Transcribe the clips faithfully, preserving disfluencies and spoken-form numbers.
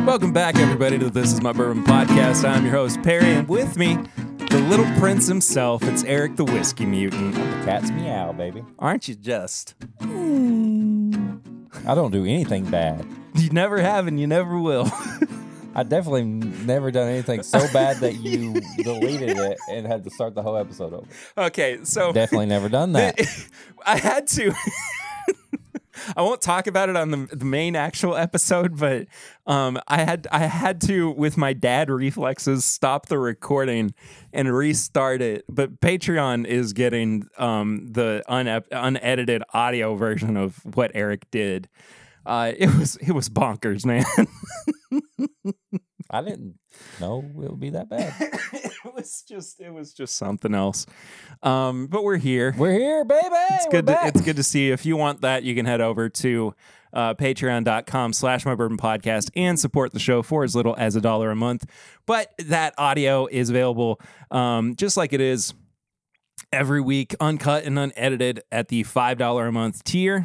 Welcome back, everybody, to This Is My Bourbon Podcast. I'm your host, Perry, and with me, the little prince himself, it's Eric the Whiskey Mutant. The cat's meow, baby. Aren't you just? I don't do anything bad. You never have and you never will. I definitely never done anything so bad that you deleted it and had to start the whole episode over. Okay, so... Definitely never done that. I had to... I won't talk about it on the, the main actual episode, but um, I had I had to, with my dad reflexes, stop the recording and restart it. But Patreon is getting um, the une- unedited audio version of what Eric did. Uh, it was it was bonkers, man. I didn't know it would be that bad. it was just it was just something else. Um, but we're here. We're here, baby. It's We're good. To, back. it's good to see you. If you want that, you can head over to uh, patreon.com slash my bourbon podcast and support the show for as little as a dollar a month. But that audio is available um, just like it is every week, uncut and unedited at the five dollars a month tier,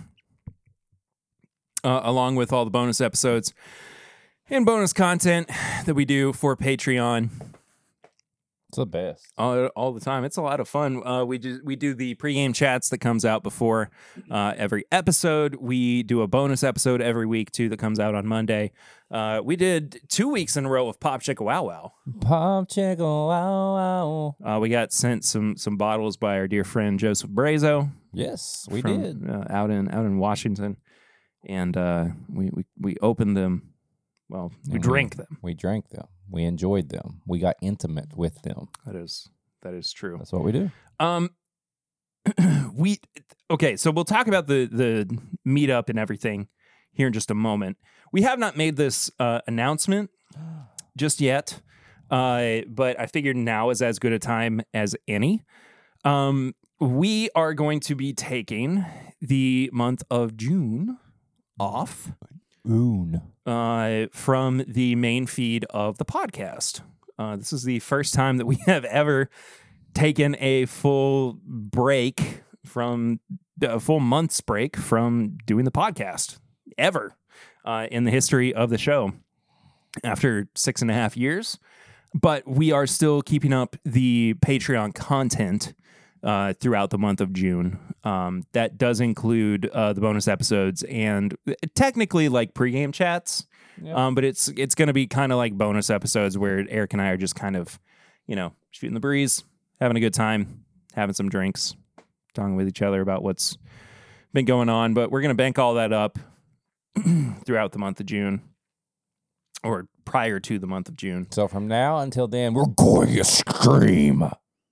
uh, along with all the bonus episodes and bonus content that we do for Patreon. It's the best. All, all the time. It's a lot of fun. Uh, we do we do the pregame chats that comes out before uh, every episode. We do a bonus episode every week too that comes out on Monday. Uh, we did two weeks in a row of Pop Chicka Wow Wow. Pop Chicka Wow Wow. Uh, we got sent some some bottles by our dear friend Joseph Brazo. Yes, we from, did. Uh, out in out in Washington, and uh, we, we we opened them. Well, we And drank them. We drank them. We enjoyed them. We got intimate with them. That is that is true. That's what we do. Um, we okay. So we'll talk about the the meetup and everything here in just a moment. We have not made this uh, announcement just yet, uh, but I figured now is as good a time as any. Um, we are going to be taking the month of June off. Oon. Uh, from the main feed of the podcast. Uh, this is the first time that we have ever taken a full break from a full month's break from doing the podcast ever uh, in the history of the show after six and a half years. But we are still keeping up the Patreon content Uh, throughout the month of June. Um, that does include uh, the bonus episodes and technically like pregame chats, Yep. um, but it's it's going to be kind of like bonus episodes where Eric and I are just kind of, you know, shooting the breeze, having a good time, having some drinks, talking with each other about what's been going on. But we're going to bank all that up throughout the month of June, or prior to the month of June. So from now until then, we're going to scream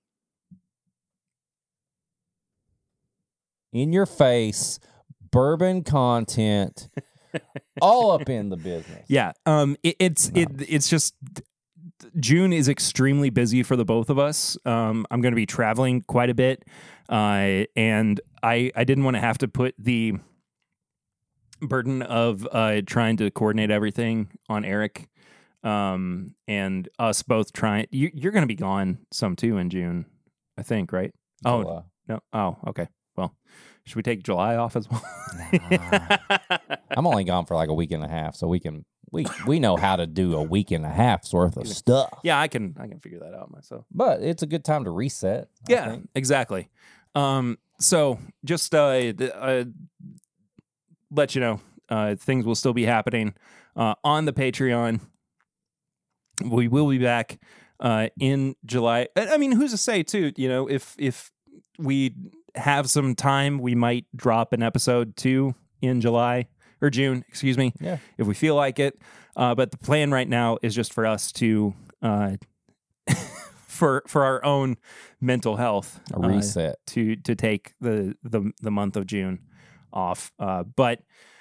in your face, bourbon content, all up in the business. Yeah, um, it, it's No. it it's just June is extremely busy for the both of us. Um, I'm going to be traveling quite a bit, uh, and I I didn't want to have to put the burden of uh, trying to coordinate everything on Eric, um, and us both trying. You, you're going to be gone some too in June, I think, right? Oh July. no! Oh, okay. Well, should we take July off as well? Nah. I'm only gone for like a week and a half, so we can we we know how to do a week and a half's worth of stuff. Yeah, I can I can figure that out myself. But it's a good time to reset. I Yeah, think. exactly. Um, so just uh, th- uh, let you know, uh, things will still be happening uh, on the Patreon. We will be back uh, in July. I I mean, who's to say too? You know, if if we have some time, we might drop an episode too in July or June. Excuse me. Yeah. If we feel like it. Uh, but the plan right now is just for us to. Uh, for for our own mental health, A reset. uh, to to take the, the the month of June off. Uh, but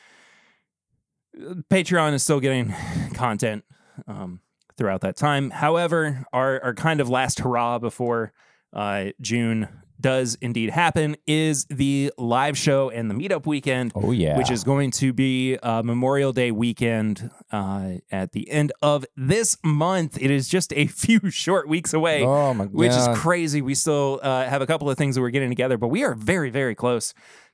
Patreon is still getting content um, throughout that time. However, our our kind of last hurrah before uh, June does indeed happen is the live show and the meetup weekend. Oh, yeah. Which is going to be uh, Memorial Day weekend uh, at the end of this month. It is just a few short weeks away, Oh, my God. which is crazy. We still uh, have a couple of things that we're getting together, but we are very, very close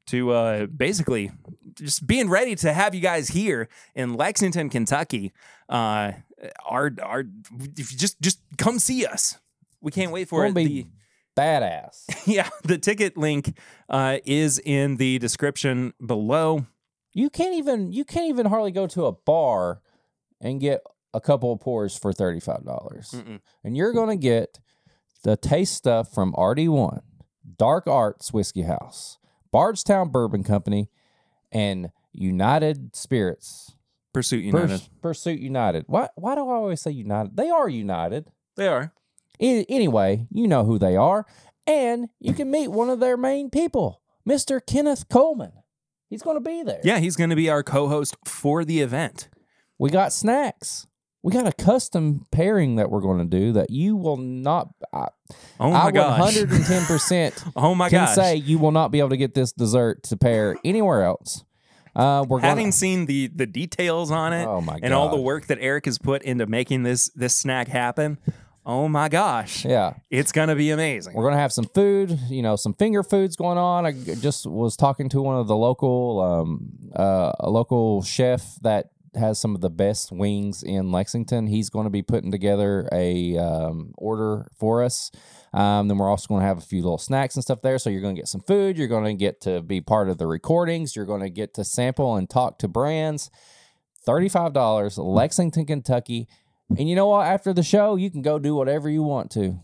to uh, basically just being ready to have you guys here in Lexington, Kentucky. Uh, our our just just come see us. We can't wait for It's it. gonna The, be badass. yeah, the ticket link uh, is in the description below. You can't even you can't even hardly go to a bar and get a couple of pours for thirty-five dollars. And you're going to get the taste stuff from R D one, Dark Arts Whiskey House, Bardstown Bourbon Company, and United Spirits. Pursuit United. Purs- Pursuit United. Why why do I always say United? They are United. They are. I- anyway, you know who they are. And you can meet one of their main people, Mister Kenneth Coleman. He's going to be there. Yeah, he's going to be our co-host for the event. We got snacks. We got a custom pairing that we're going to do that you will not. I, Oh my I gosh. one hundred ten percent Oh my can gosh. say you will not be able to get this dessert to pair anywhere else. Uh, we're Having gonna, seen the the details on it Oh my and all the gosh. work that Eric has put into making this this snack happen, oh my gosh. yeah, It's going to be amazing. we're gonna have some food. You know, some finger foods going on. I just was talking to one of the local, um, uh, a local chef that has some of the best wings in Lexington. He's going to be putting together a um, order for us. Um, then we're also going to have a few little snacks and stuff there. So you're going to get some food. You're going to get to be part of the recordings. You're going to get to sample and talk to brands. thirty-five dollars, Lexington, Kentucky. And you know what? After the show, you can go do whatever you want to.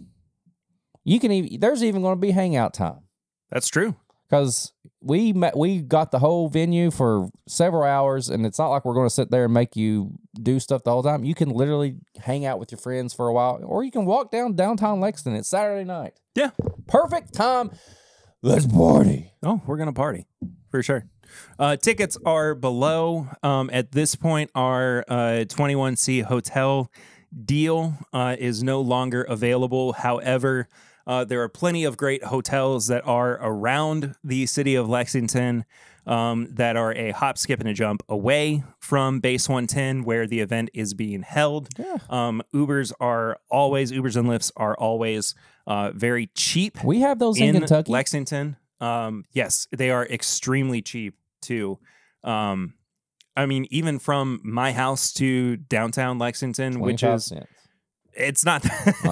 You can even, there's even going to be hangout time. That's true. Because we met, we got the whole venue for several hours, and it's not like we're going to sit there and make you do stuff the whole time. You can literally hang out with your friends for a while, or you can walk down downtown Lexington. It's Saturday night. Yeah. Perfect time. Let's party. Oh, we're going to party for sure. Uh, tickets are below. Um, at this point, our uh, twenty-one C hotel deal uh, is no longer available. However, Uh, there are plenty of great hotels that are around the city of Lexington um, that are a hop, skip, and a jump away from Base one ten where the event is being held. Yeah. Um, Ubers are always, Ubers and Lyfts are always uh, very cheap We have those in, in Kentucky. Lexington. Um, yes, they are extremely cheap too. Um, I mean, even from my house to downtown Lexington, which twenty-five is cents. it's not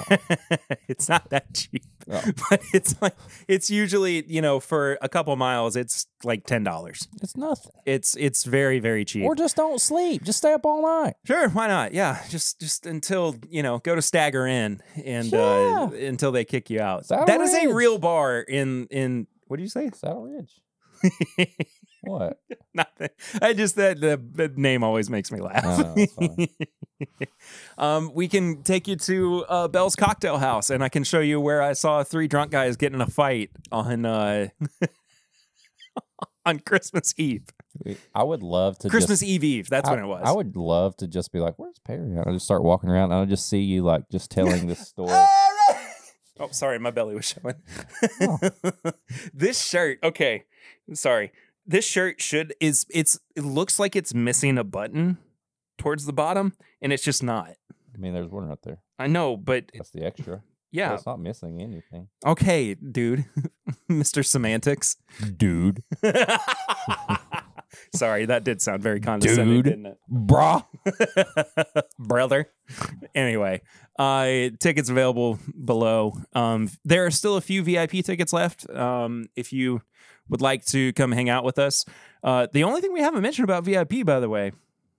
it's not that cheap, Oh. but it's like it's usually, you know, for a couple miles it's like ten dollars. It's nothing. It's it's very very cheap. Or just don't sleep. Just stay up all night. Sure, why not? Yeah, just just until, you know, go to Stagger Inn and Yeah. uh, until they kick you out. Saddle That is a Ridge. real bar in in what do you say? Saddle Ridge. What? Nothing. I just that the, the name always makes me laugh. Oh, that's fine. um, we can take you to uh, Bell's Cocktail House, and I can show you where I saw three drunk guys get in a fight on uh, on Christmas Eve. I would love to Christmas just, Eve Eve. That's I, when it was. I would love to just be like, "Where's Perry?" And I just start walking around, and I just see you like just telling this story. Oh, sorry, my belly was showing. Oh. This shirt, okay, sorry. This shirt should is it's it looks like it's missing a button towards the bottom, and it's just not. I mean, there's one right there. I know, but That's the extra. But yeah, it's not missing anything, okay, dude, Mister Semantics. dude. Sorry, that did sound very condescending, Dude. didn't it? Brah. Brother. Anyway, uh, tickets available below. Um, there are still a few V I P tickets left. Um, if you would like to come hang out with us. Uh, the only thing we haven't mentioned about V I P, by the way,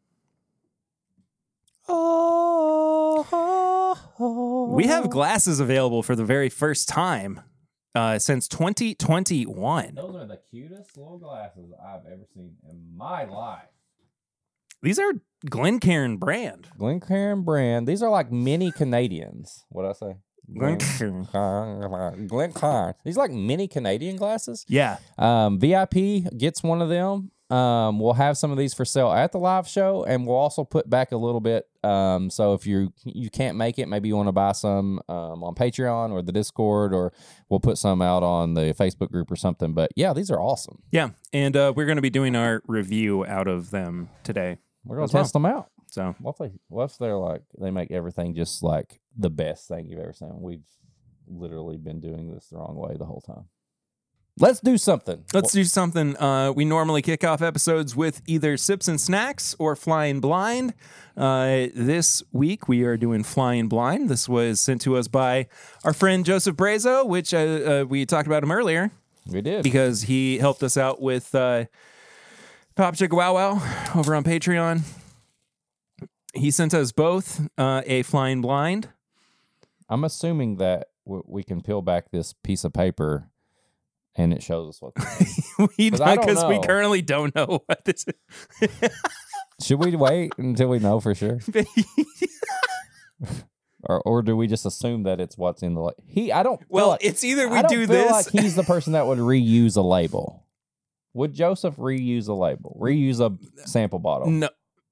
Oh, we have glasses available for the very first time uh, since twenty twenty-one. Those are the cutest little glasses I've ever seen in my life. These are Glencairn brand. Glencairn brand. These are like mini Canadians. What I say? Glencairn. Glencairn. These are like mini Canadian glasses. Yeah. Um, V I P gets one of them. Um, we'll have some of these for sale at the live show, and we'll also put back a little bit. Um, so if you you can't make it, maybe you want to buy some um, on Patreon or the Discord, or we'll put some out on the Facebook group or something. But yeah, these are awesome. Yeah. And uh, we're going to be doing our review out of them today. We're gonna As well. test them out. So What if they, what if they're like they make everything just like the best thing you've ever seen? We've literally been doing this the wrong way the whole time. let's do something. Let's do something. Uh, we normally kick off episodes with either Sips and Snacks or Flying Blind. Uh, this week we are doing Flying Blind. This was sent to us by our friend Joseph Brazo, which uh, uh, we talked about him earlier. We did. Because he helped us out with uh, Pop Chicka Wow Wow over on Patreon. He sent us both uh, a Flying Blind. I'm assuming that w- we can peel back this piece of paper and it shows us what. we I don't because we know. currently don't know what this is. Should we wait until we know for sure, or or do we just assume that it's what's in the la- he? I don't. Feel well, like, it's either we I don't do feel this. like he's the person that would reuse a label. Would Joseph reuse a label? Reuse a sample bottle? No,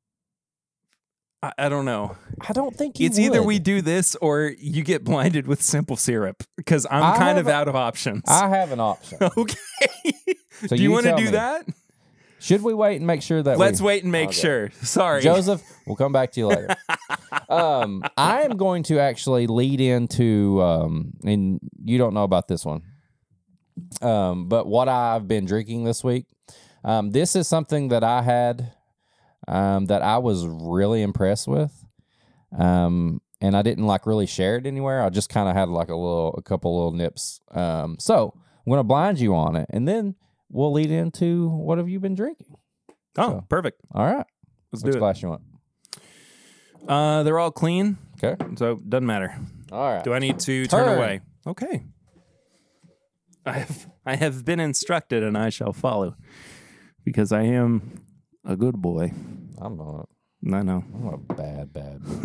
I, I don't know. I don't think he It's either would. we do this or you get blinded with simple syrup because I'm I kind have of a- out of options. I have an option. okay. So do you, you want to tell do me. that? Should we wait and make sure that Let's we... wait and make Okay. sure. Sorry. Joseph, we'll come back to you later. um, I am going to actually lead into, um, and you don't know about this one, um, but what I've been drinking this week. Um, this is something that I had um, that I was really impressed with, um, and I didn't like really share it anywhere. I just kind of had like a little, a couple little nips. Um, so I'm going to blind you on it, and then we'll lead into what have you been drinking. Oh, So- perfect. All right, Let's which do it. glass you want? Uh, they're all clean, Okay, so it doesn't matter. all right. Do I need to turn, Turn. away? Okay. I have I have been instructed, and I shall follow, because I am a good boy. I'm a, I know. I'm a bad, bad boy.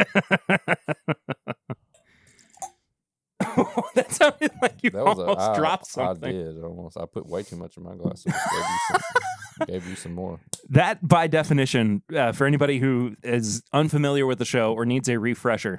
That sounded like you That was almost a, I, dropped I something. did almost. I put way too much in my glass. I just gave you some, gave you some more. That, by definition, uh, for anybody who is unfamiliar with the show or needs a refresher,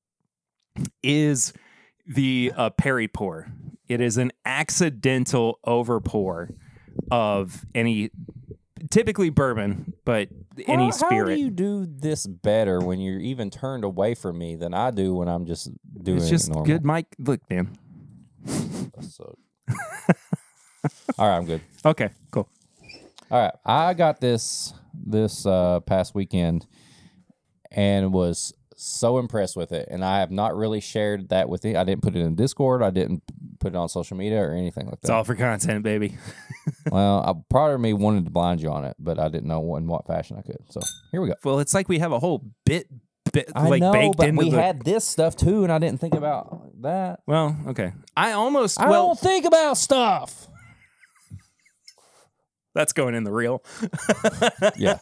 is the uh, Perry pour. It is an accidental overpour of any, typically bourbon, but any how, spirit. How do you do this better when you're even turned away from me than I do when I'm just doing it's just it normal? good, Mike. Look, man. So, all right, I'm good. Okay, cool. All right, I got this this uh, past weekend and was so impressed with it, and I have not really shared that with you. I didn't put it in Discord. I didn't put it on social media or anything like It's that. all for content, baby. Well, I, part of me wanted to blind you on it, but I didn't know in what fashion I could. So here we go. Well, it's like we have a whole bit, bit I like know, baked but into we the. had this stuff too, and I didn't think about that. Well, okay. I almost. I well, don't think about stuff. that's going in the reel. Yeah.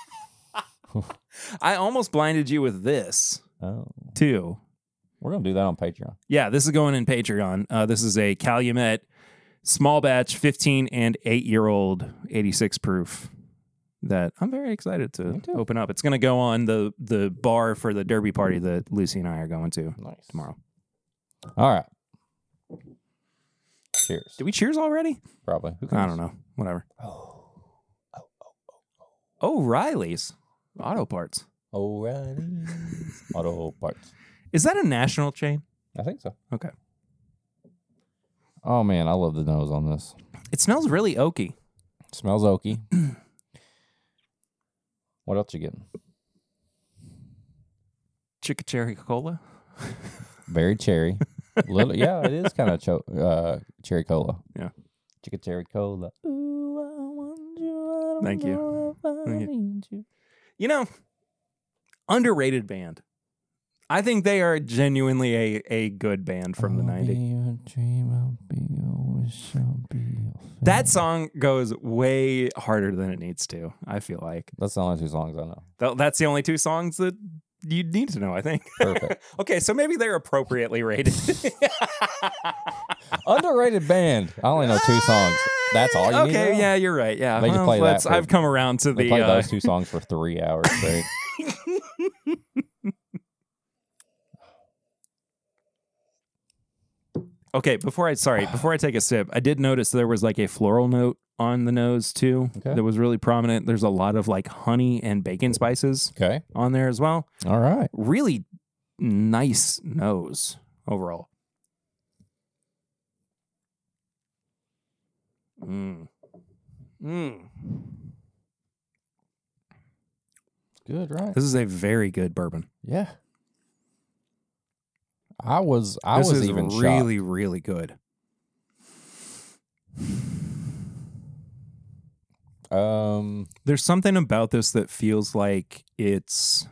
I almost blinded you with this Oh, too. we're gonna do that on Patreon. Yeah, this is going in Patreon. Uh, this is a Calumet small batch, fifteen and eight year old, eighty-six proof. That I'm very excited to too. open up. It's going to go on the the bar for the derby party that Lucy and I are going to Nice. tomorrow. All right. Cheers. Did we cheers already? Probably. Who I cares? don't know. Whatever. Oh. O'Reilly's Auto Parts. O'Reilly's Auto Parts. Is that a national chain? I think so. Okay. Oh man, I love the nose on this. It smells really oaky. Smells oaky. What else you getting? Chicka cherry cola. Very cherry. Little, yeah, it is kind of cho- uh, cherry cola. Yeah. Chicken cherry cola. Ooh, I want you. I don't Thank you. know if I Thank you. need you. You know, underrated band. I think they are genuinely a, a good band from the I'll nineties. be your dream, I'll be your wish, I'll be your That fate. song goes way harder than it needs to, I feel like. That's the only two songs I know. Th- That's the only two songs that you need to know, I think. Perfect. Okay, so maybe they're appropriately rated. Underrated band. I only know two songs. That's all you need to Okay, know? yeah, you're right. Yeah, They just well, play that let's- for- I've come around to They the. played Uh, those two songs for three hours straight. Okay, before I sorry, before I take a sip, I did notice there was like a floral note on the nose too. Okay. That was really prominent. There's a lot of like honey and bacon spices Okay. on there as well. All right. Really nice nose overall. Mm. Mm. Good, right? This is a very good bourbon. Yeah. I was I this was is even really, shocked. really good. Um, There's something about this that feels like it's.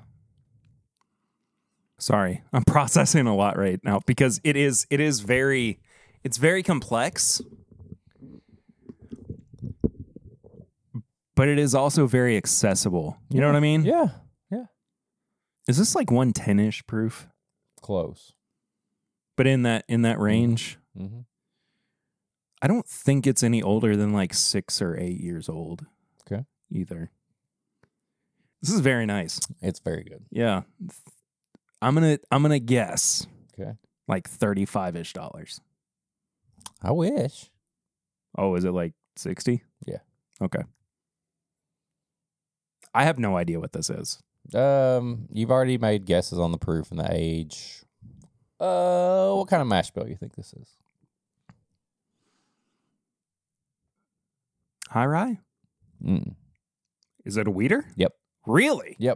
Sorry, I'm processing a lot right now because it is it is very it's very complex, but it is also very accessible. You know what I mean? Yeah. Yeah. Is this like one ten-ish proof? Close. But in that in that range, Mm-hmm. I don't think it's any older than like six or eight years old. Okay. Either. This is very nice. It's very good. Yeah. I'm gonna I'm gonna guess Okay. like thirty-five-ish dollars. I wish. Oh, is it like sixty? Yeah. Okay. I have no idea what this is. Um, you've already made guesses on the proof and the age. Uh, what kind of mash bill you think this is? High rye? Mm. Is it a wheater? Yep. Really? Yep.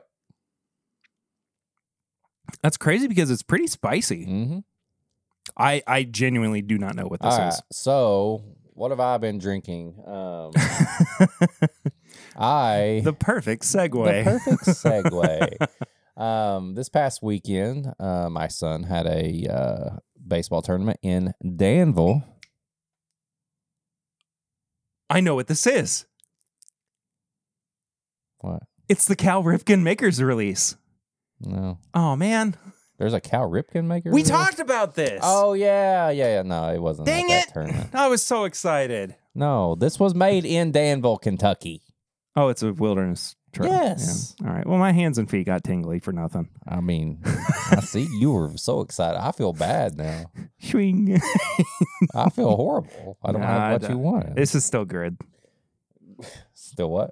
That's crazy because it's pretty spicy. Mm-hmm. I I genuinely do not know what this All right. is. So, what have I been drinking? Um, I The perfect segue. the perfect segue. um, this past weekend, uh, my son had a uh, baseball tournament in Danville. I know what this is. What? It's the Cal Ripken Makers release. No, Oh man, there's a Cal Ripken maker. we release? talked about this. Oh yeah, yeah, yeah. No, it wasn't. Dang at that it! Tournament. I was so excited. No, this was made in Danville, Kentucky. Oh, it's a wilderness trail. Yes. Yeah. All right. Well, my hands and feet got tingly for nothing. I mean, I see you were so excited. I feel bad now. Swing. I feel horrible. I don't Nah, have what I you wanted. This is still good. Still what?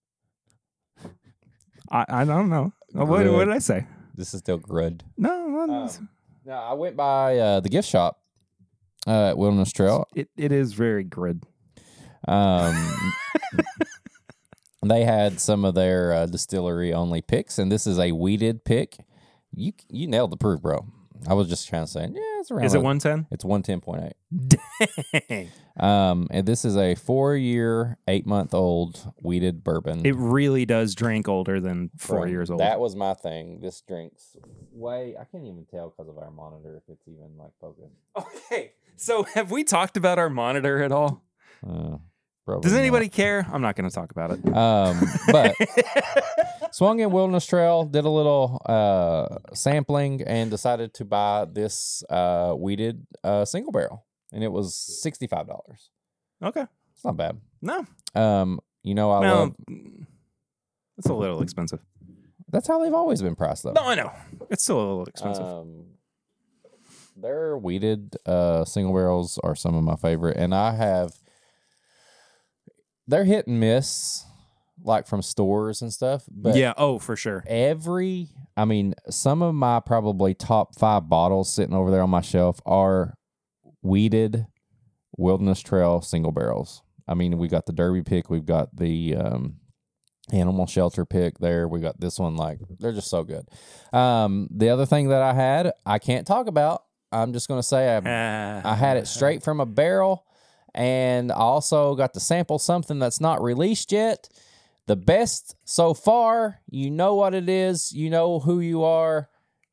I, I don't know. What, what Good. did I say? This is still good. No, no, Um, no, I went by uh, the gift shop uh, at Wilderness Trail. it, it is very good. Um, they had some of their uh, distillery only picks, and this is a weeded pick. You you nailed the proof, bro. I was just trying to say, yeah, it's around. Is it like- one ten? It's one ten point eight. Dang. Um, and this is a four-year, eight-month-old weeded bourbon. It really does drink older than four From- years old. That was my thing. This drinks way. I can't even tell because of our monitor if it's even like focused. Okay. So have we talked about our monitor at all? Uh, probably Does not. anybody care? I'm not going to talk about it. Um, but swung in Wilderness Trail, did a little uh, sampling, and decided to buy this uh, weeded uh, single barrel, and it was sixty-five dollars. Okay. It's not bad. No. Um, you know, I Well, love. it's a little expensive. That's how they've always been priced, though. No, I know. It's still a little expensive. Um, their weeded uh, single barrels are some of my favorite, and I have. They're hit and miss, like from stores and stuff. But yeah. Oh, for sure. every, I mean, some of my probably top five bottles sitting over there on my shelf are weeded Wilderness Trail single barrels. I mean, we got the Derby pick, we've got the um, Animal Shelter pick there. We got this one, like, they're just so good. Um, the other thing that I had, I can't talk about. I'm just going to say I, I had it straight from a barrel, and I also got to sample something that's not released yet. The best so far, you know what it is, you know who you are.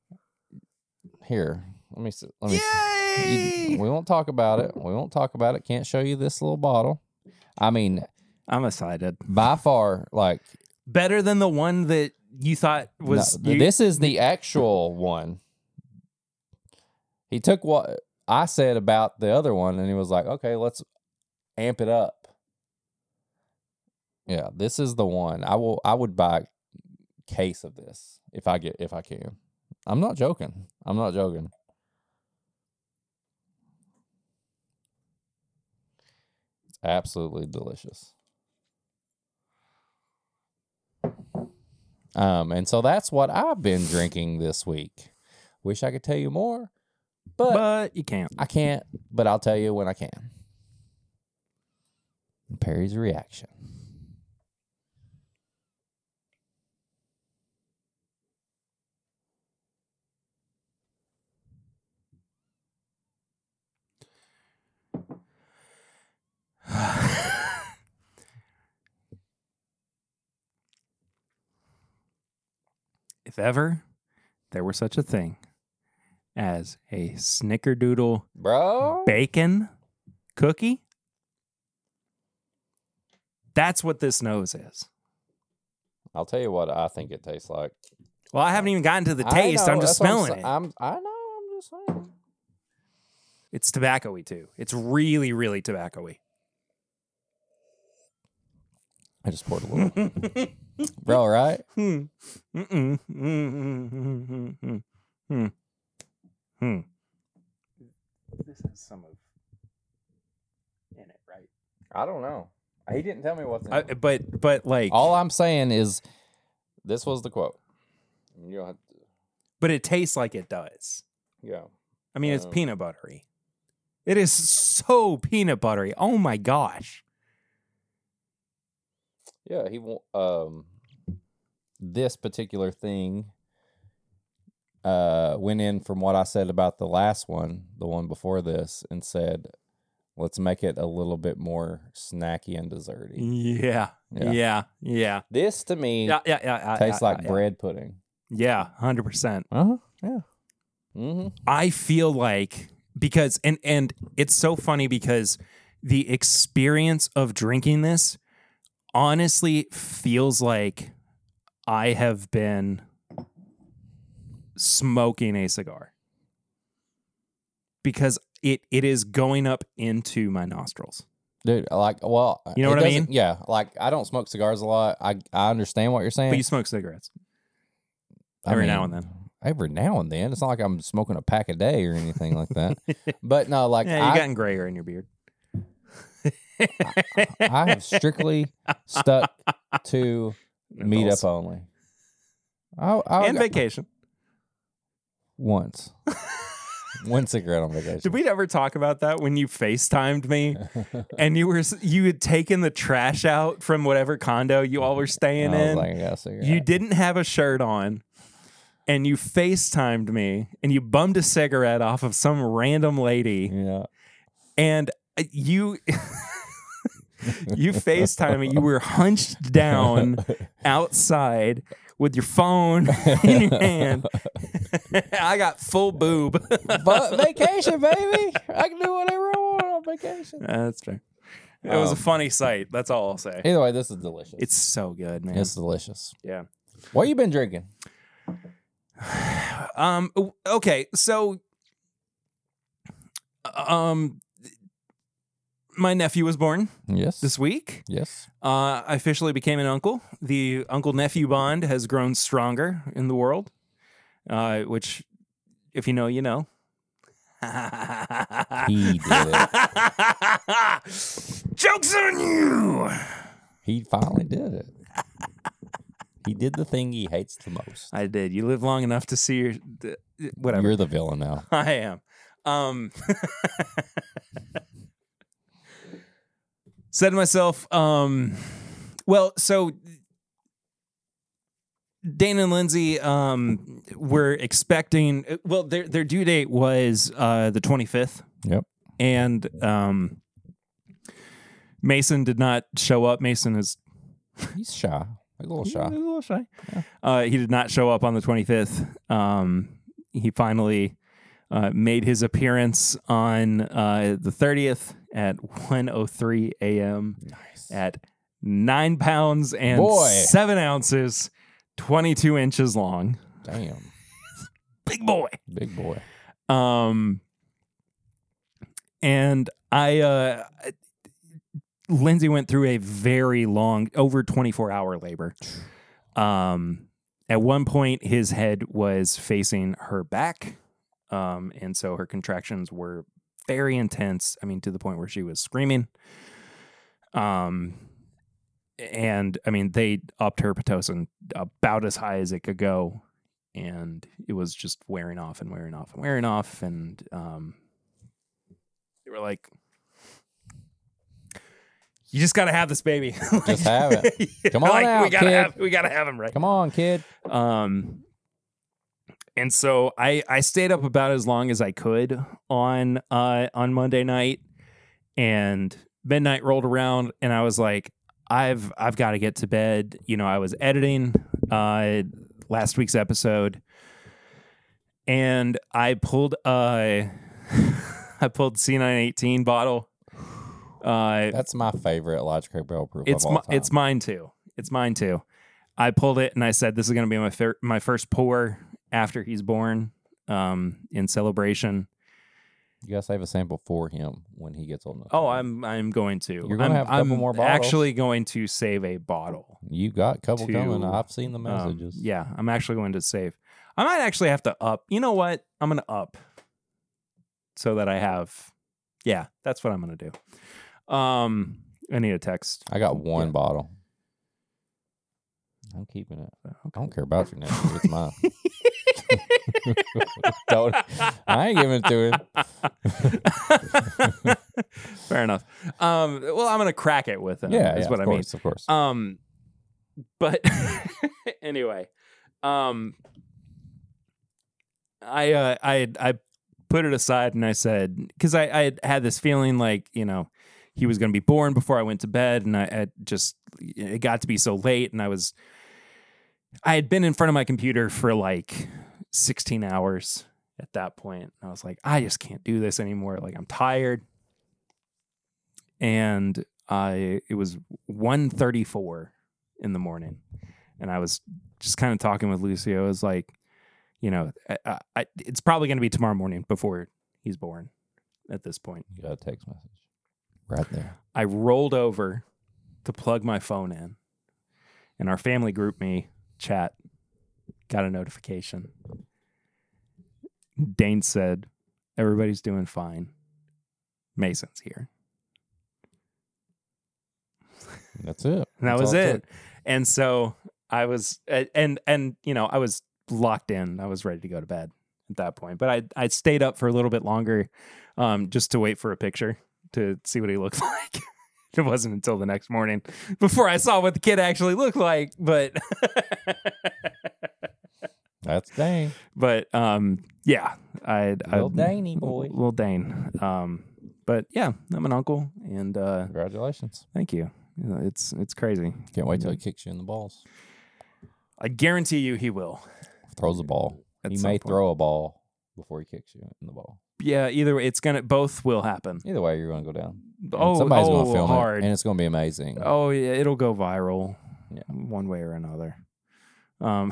Here, let me see. Let me Yay! see. You- we won't talk about it. We won't talk about it. Can't show you this little bottle. I mean, I'm excited. by far, like Better than the one that you thought was. no, you- this is the actual one. He took what I said about the other one, and he was like, "Okay, let's amp it up." Yeah, this is the one. I will. I would buy a case of this if I get if I can. I'm not joking. I'm not joking. It's absolutely delicious. Um, and so that's what I've been drinking this week. Wish I could tell you more, but, but you can't. I can't. But I'll tell you when I can. Perry's reaction. If ever there were such a thing as a snickerdoodle Bro. bacon cookie, that's what this nose is. I'll tell you what I think it tastes like. Well, I haven't even gotten to the I taste. know, I'm just that's what smelling I'm, it. sa- I'm, I know, I'm just saying. It's tobacco-y too. It's really, really tobacco-y. I just poured a little. Bro, right? Hmm. Mm-mm. Mm-mm. Hmm. Hmm. This has some of in it, right? I don't know. He didn't tell me what's in I, it. but but like, All I'm saying is this was the quote. You don't have to, but it tastes like it does. yeah. I mean, it's Um, peanut buttery. It is so peanut buttery. Oh my gosh. Yeah, he won't. Um, this particular thing uh, went in from what I said about the last one, the one before this, and said, let's make it a little bit more snacky and desserty. Yeah. Yeah. Yeah. Yeah. This to me Yeah. Yeah. Yeah. yeah tastes yeah, like yeah, bread pudding. Yeah. one hundred percent. Uh huh. Yeah. Mm-hmm. I feel like because and and it's so funny because the experience of drinking this honestly feels like I have been smoking a cigar because it it is going up into my nostrils. Dude, like, well, You know it what I doesn't- mean? Yeah, like I don't smoke cigars a lot. I I understand what you're saying. But you smoke cigarettes I every mean, now and then. Every now and then, it's not like I'm smoking a pack a day or anything like that. But no, like Yeah, you I, gotten grayer in your beard. I have strictly stuck to meetup only. I, I And got- vacation. once, one cigarette on vacation. Did we ever talk about that when you FaceTimed me and you were you had taken the trash out from whatever condo you all were staying I was in? like, I got a cigarette. You didn't have a shirt on, and you FaceTimed me, and you bummed a cigarette off of some random lady, Yeah. and you you FaceTimed me. You were hunched down outside with your phone in your hand. I got full boob. But vacation, baby. I can do whatever I want on vacation. That's fair. It was a Um, funny sight. That's all I'll say. Either way, this is delicious. It's so good, man. It's delicious. Yeah. What you been drinking? Um. Okay. So, um, my nephew was born Yes. this week. yes. Uh, I officially became an uncle. The uncle-nephew bond has grown stronger in the world. Uh, which, if you know, you know. He did it. Joke's on you. He finally did it. He did the thing he hates the most. I did. You live long enough to see your th- whatever. You're the villain now. I am. Um, said to myself, um, well, so Dane and Lindsay um, were expecting, well, their their due date was uh, the twenty-fifth. Yep. And um, Mason did not show up. Mason is He's shy. He's a little He's shy. a little shy. Uh, he did not show up on the twenty-fifth. Um, he finally uh, made his appearance on uh, the thirtieth at one oh three a.m. Nice. at nine pounds and Boy. seven ounces, twenty-two inches long. Damn. Big boy. Big boy. Um, and I, uh, Lindsay went through a very long, over twenty-four hour labor. Um, at one point, his head was facing her back. Um, and so her contractions were very intense. I mean, to the point where she was screaming. Um, and I mean, they upped her Pitocin about as high as it could go. And it was just wearing off and wearing off and wearing off. And um, they were like, you just got to have this baby. Like, Just have it. Come on like, out, we gotta kid. have we gotta have him right. Come on, kid. Um, and so I I stayed up about as long as I could on uh on Monday night, and midnight rolled around, and I was like, I've I've got to get to bed. You know, I was editing uh last week's episode, and I pulled uh I pulled C nine eighteen bottle. Uh, That's my favorite Logic Craig barrel proof. it's of all my, time. it's mine too. It's mine too. I pulled it and I said, this is going to be my fir- my first pour after he's born, um, in celebration. You gotta save a sample for him when he gets old enough. Oh, I'm I'm going to. You're gonna I'm, have a couple I'm more bottles. actually going to save a bottle. You got a couple to, coming. I've seen the Um, messages. yeah, I'm actually going to save. I might actually have to up. You know what? I'm going to up so that I have. Yeah, that's what I'm going to do. Um, I need a text. I got one Yeah. bottle. I'm keeping it. I don't care about your name. It's mine. Don't, I ain't giving it to him. Fair enough. Um, well, I'm gonna crack it with him. Yeah, is yeah, what of I course, of course. mean. Um, but anyway, um, I uh, I I put it aside and I said, because I I had, had this feeling like, you know, he was gonna be born before I went to bed, and I, I just it got to be so late, and I was I had been in front of my computer for like sixteen hours at that point. I was like, I just can't do this anymore. Like, I'm tired. And I it was one thirty-four in the morning, and I was just kind of talking with Lucio. I was like, you know, I, I, it's probably going to be tomorrow morning before he's born at this point. You got a text message right there. I rolled over to plug my phone in, and our family group me chat got a notification. Dane said, everybody's doing fine. Mason's here. That's it. And that That's was all it. took. And so I was, and, and, you know, I was locked in. I was ready to go to bed at that point, but I, I stayed up for a little bit longer, um, just to wait for a picture to see what he looked like. It wasn't until the next morning before I saw what the kid actually looked like, but, That's Dane. but, um, yeah, I, Little I, Daney boy. little Dane. Um, but yeah, I'm an uncle, and, uh, Congratulations. thank you. You know, it's, it's crazy. Can't wait till he kicks you in the balls. I guarantee you he will. Throws a ball. At He some may point. throw a ball before he kicks you in the ball. Yeah, either way, it's gonna both will happen. Either way, you're going to go down. And Oh, somebody's oh, going to film hard. it, and it's going to be amazing. Oh yeah, it'll go viral. Yeah. One way or another. Um,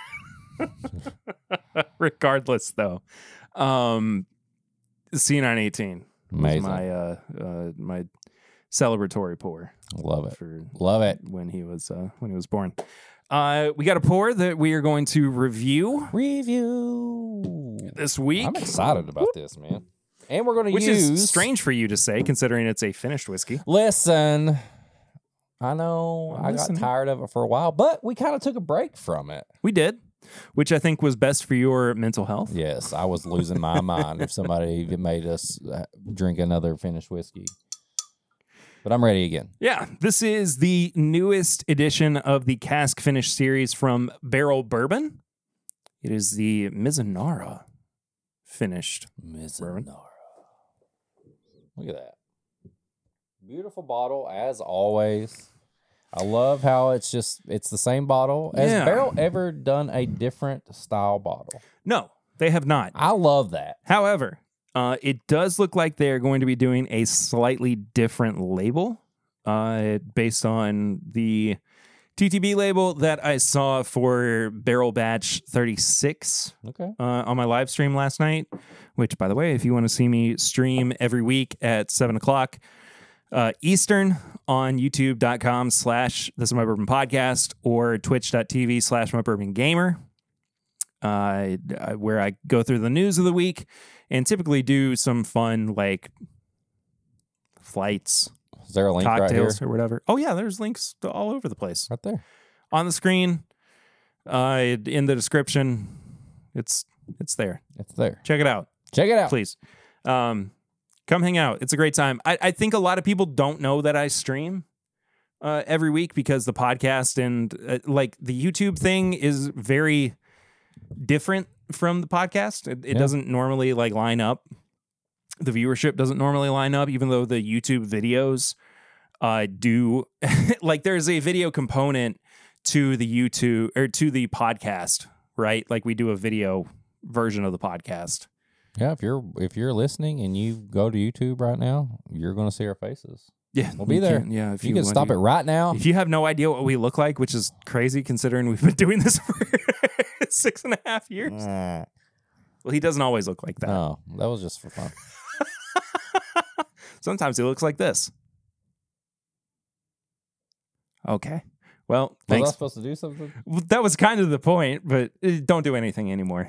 regardless, though, um, C nine eighteen was Amazing. my uh, uh, my celebratory pour Love it. for Love it. when he was uh, when he was born. Uh, we got a pour that we are going to review Review. this week. I'm excited about this, man. And we're going to Which use... is strange for you to say, considering it's a finished whiskey. Listen, I know I Listen. got tired of it for a while, but we kind of took a break from it. We did, which I think was best for your mental health. Yes, I was losing my mind if somebody made us uh, drink another finished whiskey. But I'm ready again. Yeah, this is the newest edition of the Cask Finish series from Barrel Bourbon. It is the Mizunara finished bourbon. Look at that. Beautiful bottle, as always. I love how it's just, it's the same bottle. Has Yeah. Barrel ever done a different style bottle? No, they have not. I love that. However, uh, it does look like they're going to be doing a slightly different label uh, based on the T T B label that I saw for Barrel Batch thirty-six. Okay. Uh, on my live stream last night, which, by the way, if you want to see me stream every week at seven o'clock uh, Eastern on youtube.com slash This Is My Bourbon Podcast or twitch.tv slash My Bourbon Gamer, uh, where I go through the news of the week and typically do some fun, like, flights, Is there a link right here? cocktails, or whatever. Oh, yeah, there's links to all over the place. Right there. On the screen, uh, in the description, it's it's there. It's there. Check it out. Check it out. Please. Um, Come hang out. It's a great time. I, I think a lot of people don't know that I stream uh, every week because the podcast and uh, like the YouTube thing is very different from the podcast. It, it Yeah. doesn't normally like line up. The viewership doesn't normally line up, even though the YouTube videos uh, do. Like there's a video component to the YouTube or to the podcast, right? Like we do a video version of the podcast. Yeah, if you're if you're listening and you go to YouTube right now, you're going to see our faces. Yeah, We'll be you there. can- yeah, if You, can want stop to- it right now. If you have no idea what we look like, which is crazy considering we've been doing this for six and a half years. Nah. Well, he doesn't always look like that. No, that was just for fun. Sometimes he looks like this. Okay. Well, Was I thanks. supposed to do something? Well, that was kind of the point, but uh, don't do anything anymore.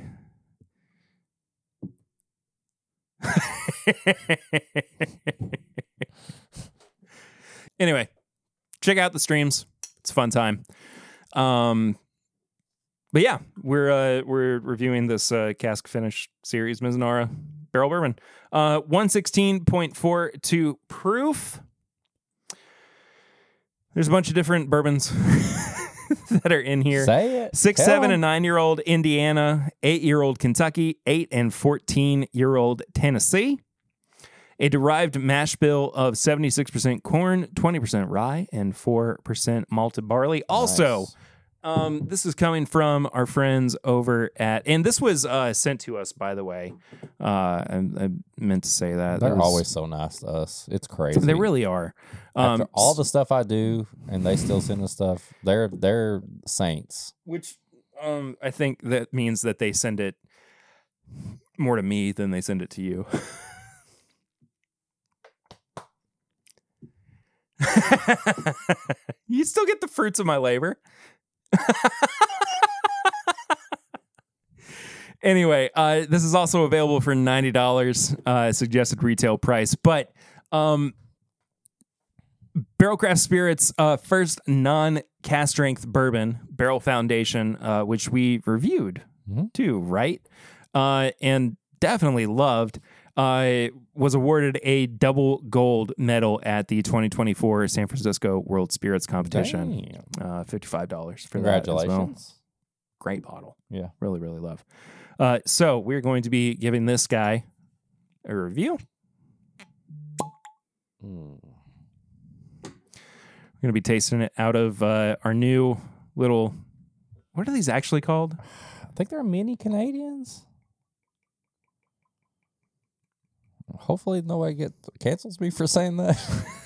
Anyway, check out the streams. It's a fun time. Um, but yeah, we're uh, we're reviewing this uh, cask finish series Mizunara barrel bourbon. Uh, one sixteen point four two proof. There's a bunch of different bourbons that are in here. Say it. Six, Tell seven, 'em. and nine year old Indiana, eight year old Kentucky, eight and fourteen year old Tennessee. A derived mash bill of seventy-six percent corn, twenty percent rye, and four percent malted barley. Also, Nice. um, this is coming from our friends over at, and this was uh, sent to us, by the way. Uh, I, I meant to say that. They're That was- always so nice to us. It's crazy. They really are. After Um, all the stuff I do, and they still send us stuff. They're they're saints. Which um, I think that means that they send it more to me than they send it to you. You still get the fruits of my labor. Anyway, uh, this is also available for ninety dollars, uh, suggested retail price. But um, Barrel Craft Spirits' uh, first non-cast strength bourbon, Barrel Foundation, uh, which we reviewed Mhm. too, right? Uh, and definitely loved, uh, was awarded a double gold medal at the twenty twenty-four San Francisco World Spirits Competition. Damn. Uh, fifty-five dollars for that as well. Congratulations. Great bottle. Yeah. Really, really love. Uh, so we're going to be giving this guy a review. Mm. We're going to be tasting it out of uh, our new little, what are these actually called? I think they're mini Canadians. Hopefully nobody get cancels me for saying that.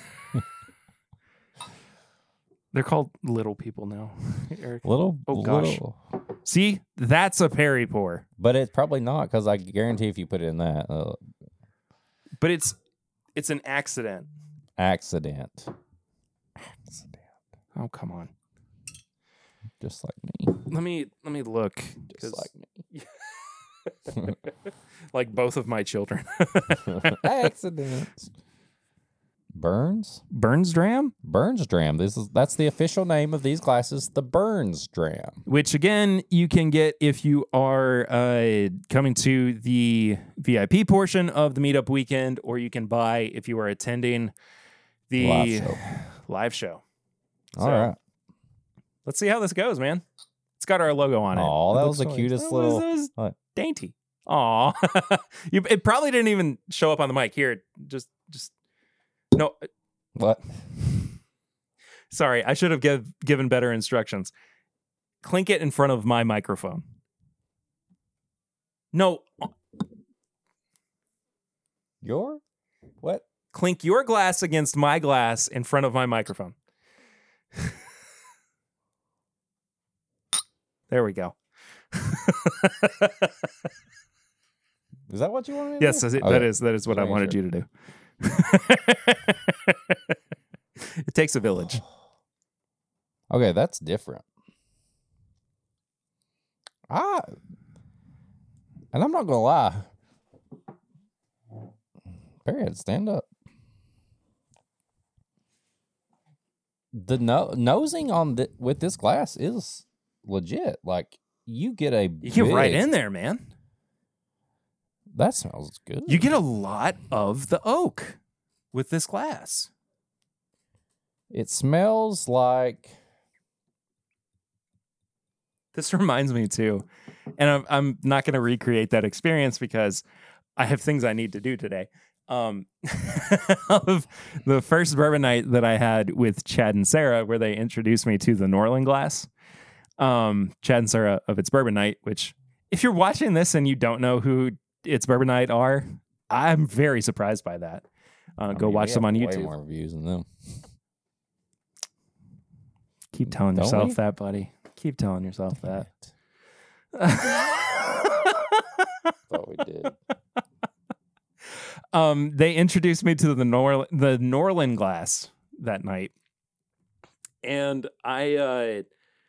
They're called little people now. Eric. little, Oh, gosh. little. See, that's a Perry pour, But it's probably not because I guarantee if you put it in that uh, but it's it's an accident. accident, accident, Oh, come on. just like me, Let me let me look. just 'cause- like me. like both of my children. Accidents. Burns, Burns Dram, Burns Dram. This is that's the official name of these glasses, the Burns Dram. which again you can get if you are uh, coming to the V I P portion of the meetup weekend, or you can buy if you are attending the Live show. live show. All So, right. Let's see how this goes, man. It's got our logo on it. Oh, It that looks was the like- cutest that was- little- that was what? dainty. Aw. You it probably didn't even show up on the mic. Here, just just no. What? Sorry, I should have give, given better instructions. Clink it in front of my microphone. No, Your? What? clink your glass against my glass in front of my microphone. There we go. Is that what you wanted me to Yes, do? that Okay. is that is what I Just wanted making you to do. It takes a village. Okay, that's different. Ah, and I'm not gonna lie. Period. Stand up. The no- nosing on the with this glass is legit. Like you get a You get right big- in there, man. That smells good. You get a lot of the oak with this glass. It smells like... This reminds me too, and I'm I'm not going to recreate that experience because I have things I need to do today. Um, of the first bourbon night that I had with Chad and Sarah, where they introduced me to the Norland glass. Um, Chad and Sarah of It's Bourbon Night, which if you're watching this and you don't know who It's Bourbon Night are, I'm very surprised by that. Uh, I go mean, watch we them on have YouTube. Way more views than them. Keep telling Don't yourself we? that, buddy. Keep telling yourself that. Thought we did. Um, they introduced me to the Nor the Norland glass that night, and I uh,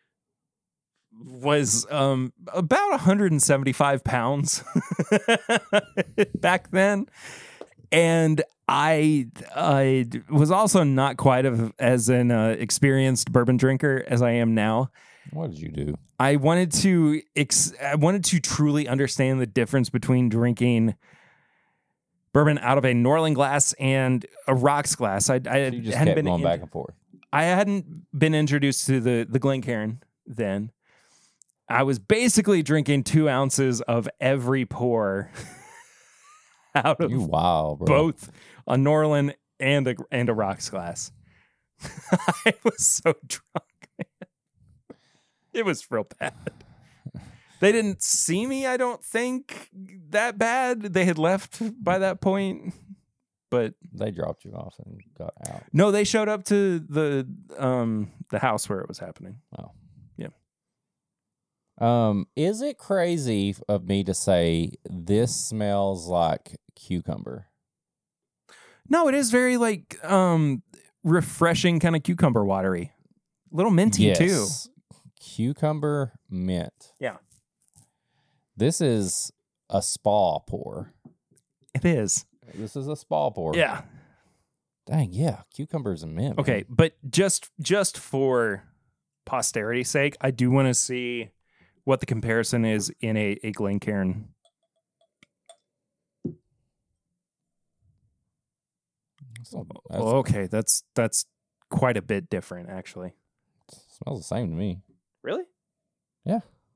was um, about one hundred seventy-five pounds back then, and I I was also not quite of, as an uh, experienced bourbon drinker as I am now. What did you do? I wanted to ex- I wanted to truly understand the difference between drinking bourbon out of a Norland glass and a rocks glass. I, I So you just hadn't kept been going in- back and forth. I hadn't been introduced to the the Glencairn then. I was basically drinking two ounces of every pour out of You wild, bro. both a Norland and a and a rocks glass. I was so drunk. It was real bad. They didn't see me, I don't think, that bad. They had left by that point. But They dropped you off and got out. no, they showed up to the um the house where it was happening. Wow. Yeah. Um, is it crazy of me to say this smells like cucumber? No, it is very like um refreshing, kind of cucumber watery. A little minty Yes. too. Cucumber mint. Yeah. This is a spa pour. It is. This is a spa pour. Yeah. Dang, yeah. Cucumbers and mint. Okay, man. but just just for posterity's sake, I do want to see what the comparison is in a, a Glencairn. That's not- that's- Oh, okay, that's that's quite a bit different, actually. smells the same to me. Really? Yeah.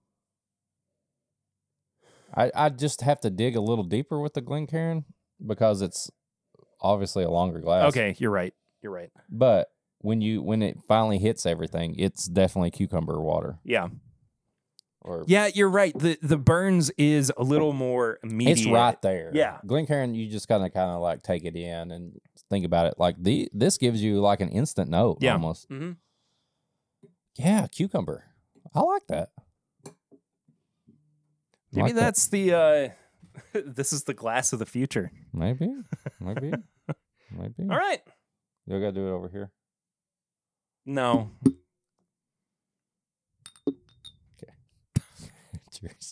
I I just have to dig a little deeper with the Glencairn because it's obviously a longer glass. Okay, you're right. You're right. But when you when it finally hits everything, it's definitely cucumber water. Yeah. Or Yeah, you're right. The the Burns is a little more immediate. it's right there. Yeah. Glencairn, you just gotta kind of like take it in and think about it. Like the this gives you like an instant note Yeah. almost. Mm-hmm. Yeah, cucumber. I like that. Maybe Like that. that's the uh this is the glass of the future. Maybe. Maybe. Maybe. All right. You gotta do it over here. No. Cheers.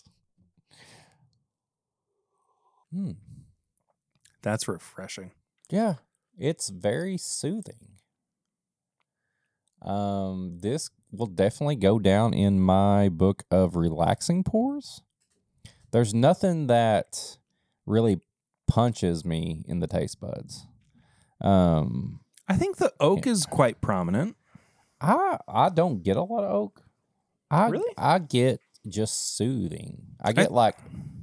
Hmm. That's refreshing. Yeah, it's very soothing. Um, this will definitely go down in my book of relaxing pours. There's nothing that really punches me in the taste buds. Um, I think the oak is quite prominent. I I don't get a lot of oak. I Really? I get just soothing. I get like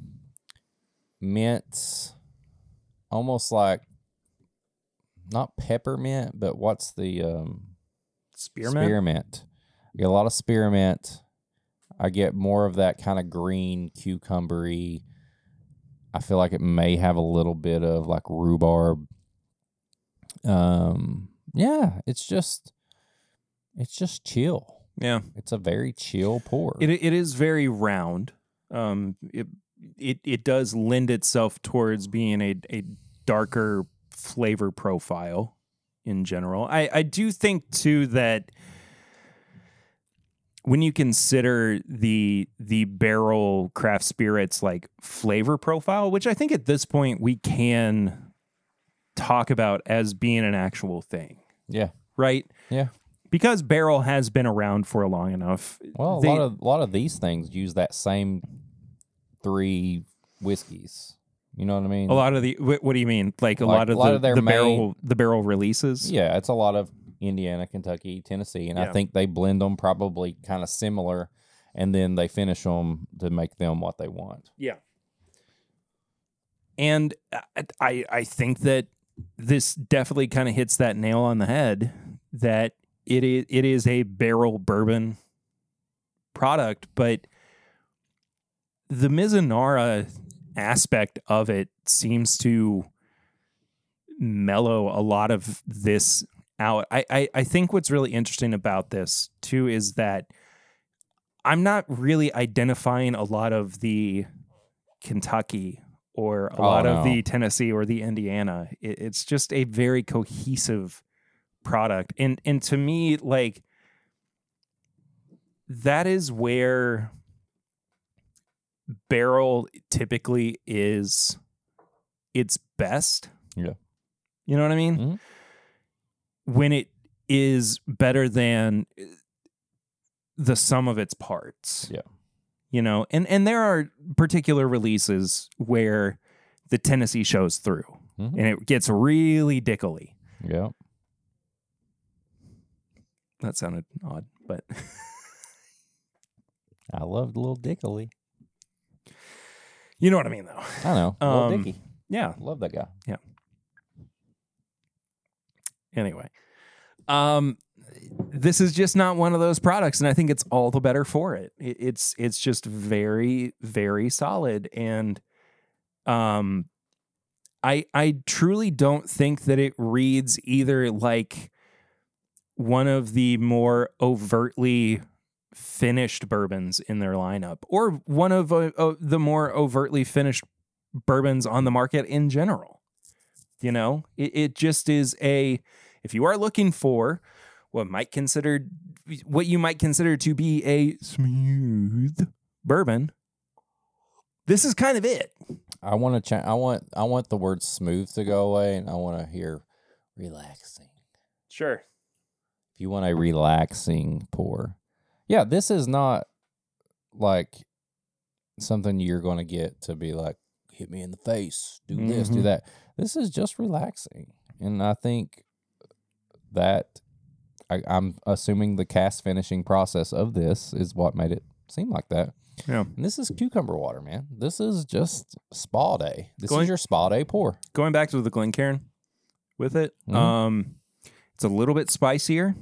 mint, almost like not peppermint, but what's the um Spearmint? spearmint? I get a lot of spearmint. I get more of that kind of green cucumbery. I feel like it may have a little bit of like rhubarb. Um, yeah, it's just it's just chill. Yeah. It's a very chill pour. It it is very round. Um it it it does lend itself towards being a a darker flavor profile in general. I I do think too that when you consider the the barrel craft spirits like flavor profile, which I think at this point we can talk about as being an actual thing, yeah, right? yeah. Because barrel has been around for long enough. Well, a they- lot of a lot of these things use that same three whiskeys. You know what I mean? A lot of the what, what do you mean? Like a Like, lot of a lot the, of their the main- barrel the barrel releases. Yeah, it's a lot of Indiana, Kentucky, Tennessee, and Yeah. I think they blend them probably kind of similar, and then they finish them to make them what they want. Yeah. And I I, I think that this definitely kind of hits that nail on the head that it is it is a barrel bourbon product, but the Mizunara aspect of it seems to mellow a lot of this out. I, I, I think what's really interesting about this too is that I'm not really identifying a lot of the Kentucky or a Oh, lot no. of the Tennessee or the Indiana. It, it's just a very cohesive product. And and to me, like, that is where barrel typically is its best. Yeah. You know what I mean? Mhm. When it is better than the sum of its parts. Yeah. You know, and, and there are particular releases where the Tennessee shows through Mhm. and it gets really dickily. Yeah. That sounded odd, but I loved Little Dickily. you know what I mean, though. I know. Little Um, Dicky. Yeah. Love that guy. Anyway, um, this is just not one of those products, and I think it's all the better for it. it it's it's just very very solid, and um, I I truly don't think that it reads either like one of the more overtly finished bourbons in their lineup, or one of uh, uh, the more overtly finished bourbons on the market in general. You know, it, it just is a, if you are looking for what might consider, what you might consider to be a smooth bourbon, this is kind of it. I want to change. I want. I want the word smooth to go away, and I want to hear relaxing. Sure. If you want a relaxing pour, yeah, this is not like something you're going to get to be like, hit me in the face, do this, do Mhm. that. This is just relaxing, and I think that I, I'm assuming the cast finishing process of this is what made it seem like that. Yeah. And this is cucumber water, man. This is just spa day. This Going- is your spa day pour. Going back to the Glencairn with it, Mhm. um, it's a little bit spicier.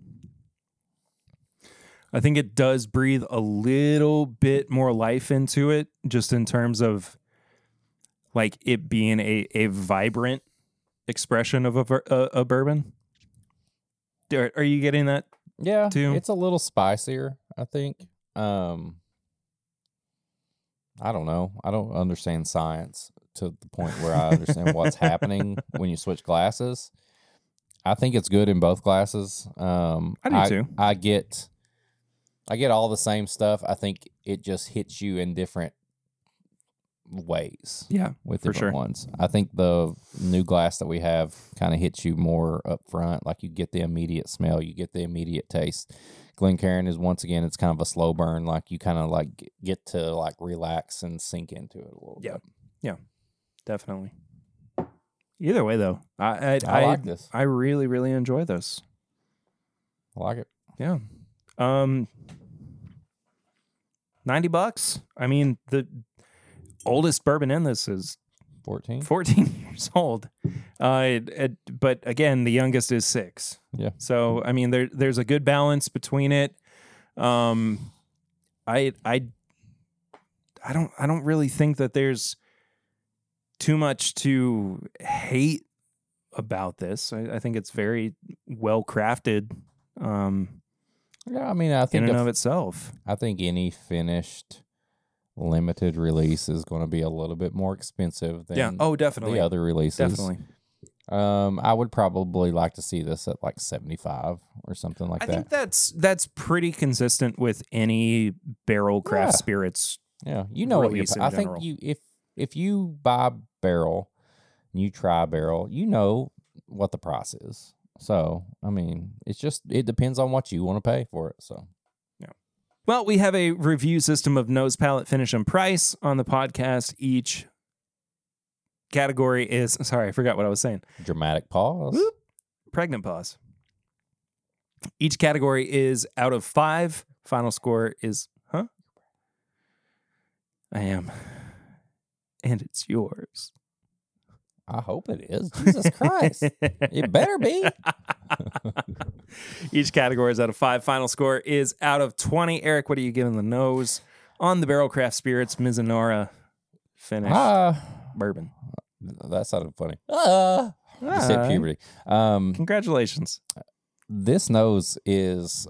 I think it does breathe a little bit more life into it, just in terms of like it being a, a vibrant expression of a, ver- a, a bourbon. Are, are you getting that? Yeah, too. it's a little spicier, I think. Um, I don't know. I don't understand science to the point where I understand what's happening when you switch glasses. I think it's good in both glasses. Um, I do too. I get, I get all the same stuff. I think it just hits you in different ways Yeah, with for different sure. ones. I think the new glass that we have kind of hits you more up front. Like you get the immediate smell, you get the immediate taste. Glencairn is, once again, it's kind of a slow burn. Like you kind of like g- get to like relax and sink into it a little Yeah. bit. Definitely. Either way, though, I I, I like this. I really really enjoy this. I like it. Yeah. Um. Ninety bucks. I mean, the oldest bourbon in this is fourteen. fourteen years old. Uh, it, it, but again, the youngest is six. Yeah. So I mean, there there's a good balance between it. Um, I I I don't I don't really think that there's too much to hate about this. I, I think it's very well crafted. Um, Yeah, I mean, I in think and if- of itself. I think any finished limited release is going to be a little bit more expensive than Yeah. Oh, definitely. the other releases. Definitely. Um, I would probably like to see this at like seventy-five or something like I that. think that's that's pretty consistent with any barrel craft Yeah. spirits. Yeah, you know what you're. release in I think general. you if if you buy barrel, and you try barrel, you know what the price is. So I mean, it's just it depends on what you want to pay for it. So Well, we have a review system of nose, palette, finish, and price on the podcast. Each category is, sorry, I forgot what I was saying. Dramatic pause. Whoop. Pregnant pause. Each category is out of five. Final score is, huh? I am. And it's yours. I hope it is. Jesus Christ. It better be. Each category is out of five. Final score is out of twenty. Eric, what are you giving the nose on the Barrelcraft Spirits Mizunara finish Ah, bourbon? that sounded funny. Ah, just hit Ah. puberty. Um, Congratulations. this nose is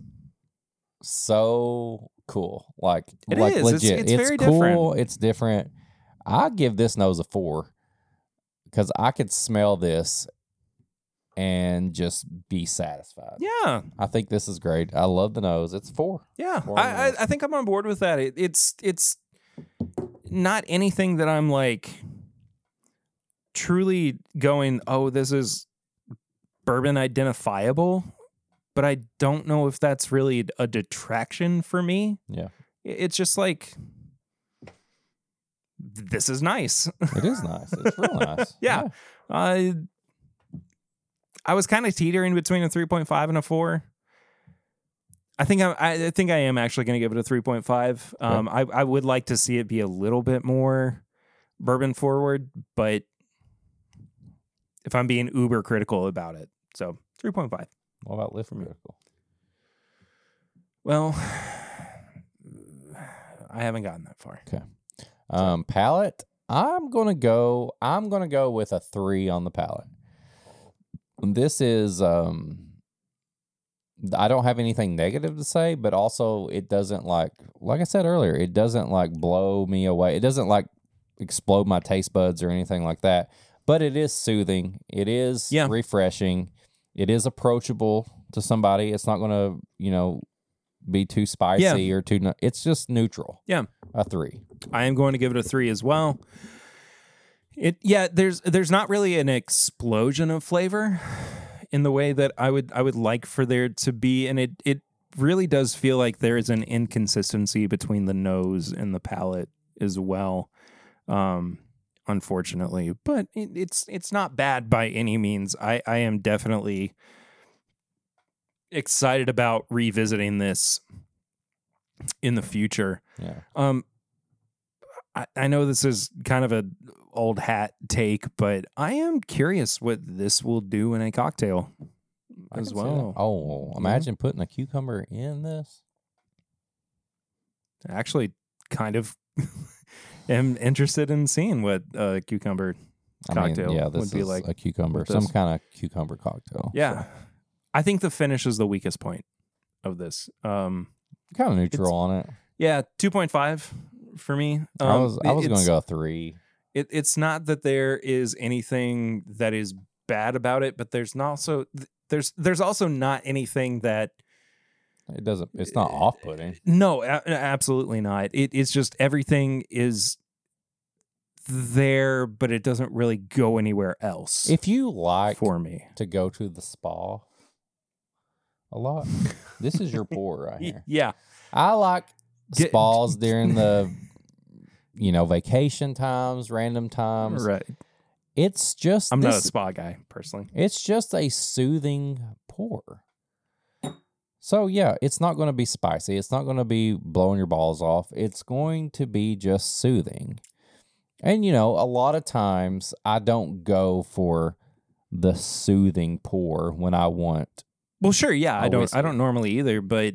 so cool. Like, It like is. It's- legit. it's very cool. different. It's different. I give this nose a four because I could smell this and just be satisfied. Yeah. I think this is great. I love the nose. It's four. Yeah. Four on the I, I, nose. I think I'm on board with that. It, it's it's not anything that I'm like truly going, oh, this is bourbon identifiable, but I don't know if that's really a detraction for me. Yeah. I- It's just like, this is nice. It is nice. It's real nice. Yeah. I I was kind of teetering between a three point five and a four. I think I, I think I am actually going to give it a three point five. Um, I, I would like to see it be a little bit more bourbon forward, but if I'm being uber critical about it, so three point five. What about lift critical? Well, I haven't gotten that far. Okay. Um, palate. I'm gonna go. I'm gonna go with a three on the palate. This is. Um, I don't have anything negative to say, but also it doesn't like, like I said earlier, it doesn't like blow me away. It doesn't like explode my taste buds or anything like that. But it is soothing. It is Yeah. refreshing. It is approachable to somebody. It's not gonna, you know, be too spicy Yeah. or too. nu- It's just neutral. Yeah. A three. I am going to give it a three as well. It yeah, there's there's not really an explosion of flavor in the way that I would I would like for there to be, and it it really does feel like there is an inconsistency between the nose and the palate as well. Um, unfortunately, but it, it's it's not bad by any means. I I am definitely excited about revisiting this in the future. Yeah. Um, I, I know this is kind of a old hat take, but I am curious what this will do in a cocktail I as can see that. well. Oh, imagine putting a cucumber in this. Actually, kind of am interested in seeing what uh, cucumber I mean, cocktail yeah, this would be is like. a cucumber, with some this. kind of cucumber cocktail. Yeah, I think the finish is the weakest point of this. Um, Kind of neutral on it. yeah, two point five for me. Um, I was I was it- going to it's- go three. It, it's not that there is anything that is bad about it, but there's not also there's there's also not anything that It doesn't. It's not off putting. no, a- absolutely not. It, it's just everything is there, but it doesn't really go anywhere else If you like for me. to go to the spa a lot, this is your pour right Y- here. Yeah, I like Get- spas during the, you know, vacation times, random times. right. It's just I'm not a this- spa guy personally. It's just a soothing pour. So yeah, it's not going to be spicy. It's not going to be blowing your balls off. It's going to be just soothing. And you know, a lot of times I don't go for the soothing pour when I want. Well, sure, yeah, I A don't I whiskey. don't normally either, but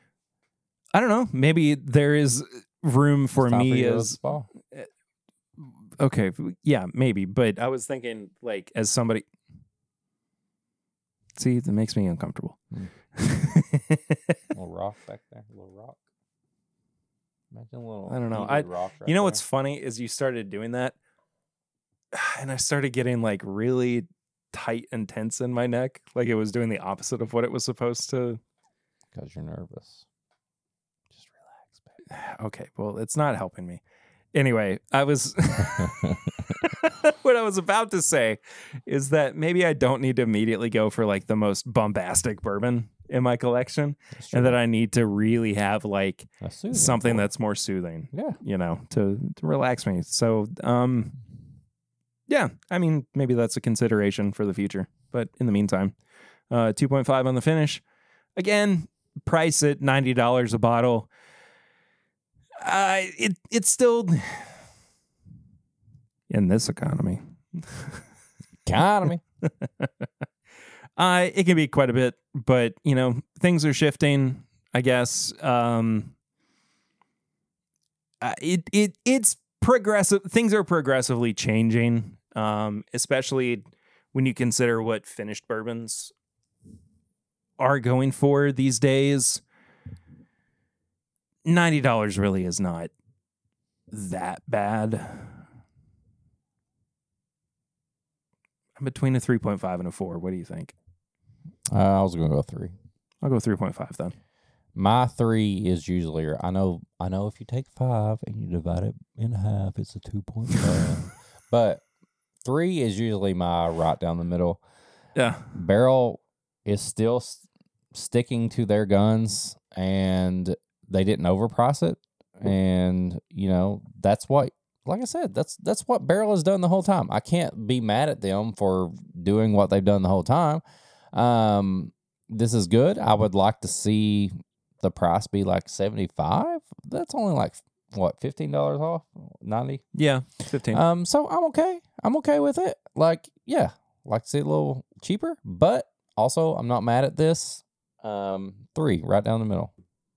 I don't know. Maybe there is room for It's time me you to go to the as spa. okay, yeah, maybe, but I was thinking like as somebody. See, that makes me uncomfortable. Mm. little rock back there, a little rock. Imagine a little. I don't know. heated I- rock right You know there. what's funny is you started doing that, and I started getting like really tight and tense in my neck, like it was doing the opposite of what it was supposed to. Because you're nervous. Just relax, Okay, well, it's not helping me. Anyway, I was baby. what I was about to say is that maybe I don't need to immediately go for like the most bombastic bourbon in my collection, That's and true. that I need to really have like A soothing something pour. that's more soothing, Yeah. you know, to, to relax me. So, um, Yeah, I mean, maybe that's a consideration for the future. But in the meantime, uh, two point five on the finish. Again, price at ninety dollars a bottle. Uh, it it's still in this economy. Economy. uh, it can be quite a bit, but you know, things are shifting, I guess. Um, uh, it it it's progressive. Things are progressively changing, um, especially when you consider what finished bourbons are going for these days. ninety dollars really is not that bad. I'm between a three point five and a four. What do you think? Uh, I was going to go three. I'll go three point five then. My three is usually, I know I know if you take five and you divide it in half, it's a two point five. But three is usually my right down the middle. Yeah. Barrel is still s- sticking to their guns, and they didn't overprice it. And, you know, that's what, like I said, that's that's what Barrel has done the whole time. I can't be mad at them for doing what they've done the whole time. Um, this is good. I would like to see the price be like seventy-five. That's only like, what, fifteen dollars off? ninety? Yeah, fifteen. Um, so I'm okay. I'm okay with it. Like, yeah, like to see it a little cheaper, but also I'm not mad at this. Um, three, right down the middle.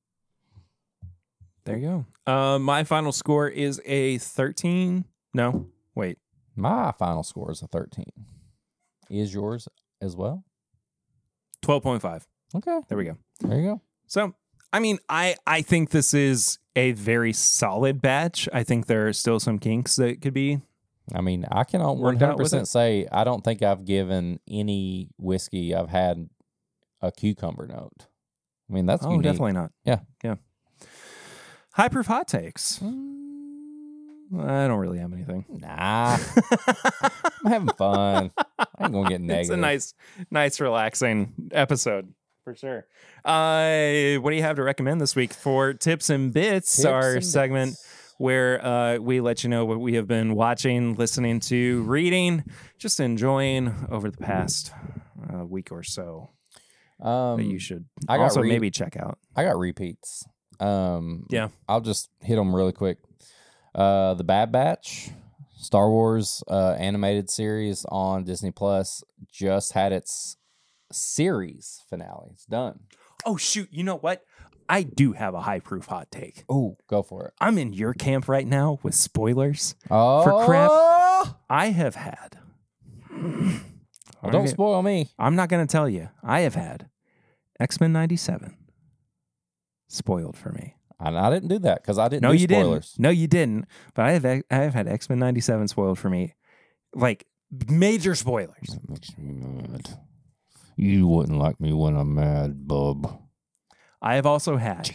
There you go. Uh, my final score is a thirteen. No, wait. My final score is a thirteen. Is yours as well? twelve point five. Okay. There we go. There you go. So, I mean, I, I think this is a very solid batch. I think there are still some kinks that could be. I mean, I can one Worked out hundred with percent it? say I don't think I've given any whiskey I've had a cucumber note. I mean, that's Oh, unique. definitely not. Yeah. Yeah. High proof hot takes. Mm, I don't really have anything. Nah. I'm having fun. I ain't going to get negative. It's a nice, nice, relaxing episode for sure. Uh, what do you have to recommend this week for Tips and Bits, Tips our and segment bits. where uh, we let you know what we have been watching, listening to, reading, just enjoying over the past uh, week or so Um, that you should I got also re- maybe check out. I got repeats. Um, Yeah. I'll just hit them really quick. Uh, the Bad Batch, Star Wars uh, animated series on Disney Plus, just had its series finale. It's done. Oh, shoot. You know what? I do have a high proof hot take. Oh, go for it. I'm in your camp right now with spoilers. Oh, crap. I have had. Well, don't spoil me. I'm not going to tell you. I have had X-Men ninety-seven spoiled for me. And I didn't do that because I didn't No, do you spoilers. didn't. No, you didn't. But I have I have had X-Men ninety-seven spoiled for me. Like major spoilers. That makes me mad. You wouldn't like me when I'm mad, bub. I have also had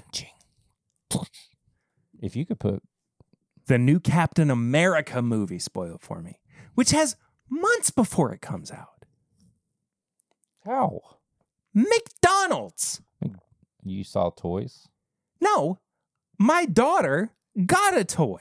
If you could put the new Captain America movie spoiled for me, which has months before it comes out. how McDonald's. you saw toys. No, my daughter got a toy.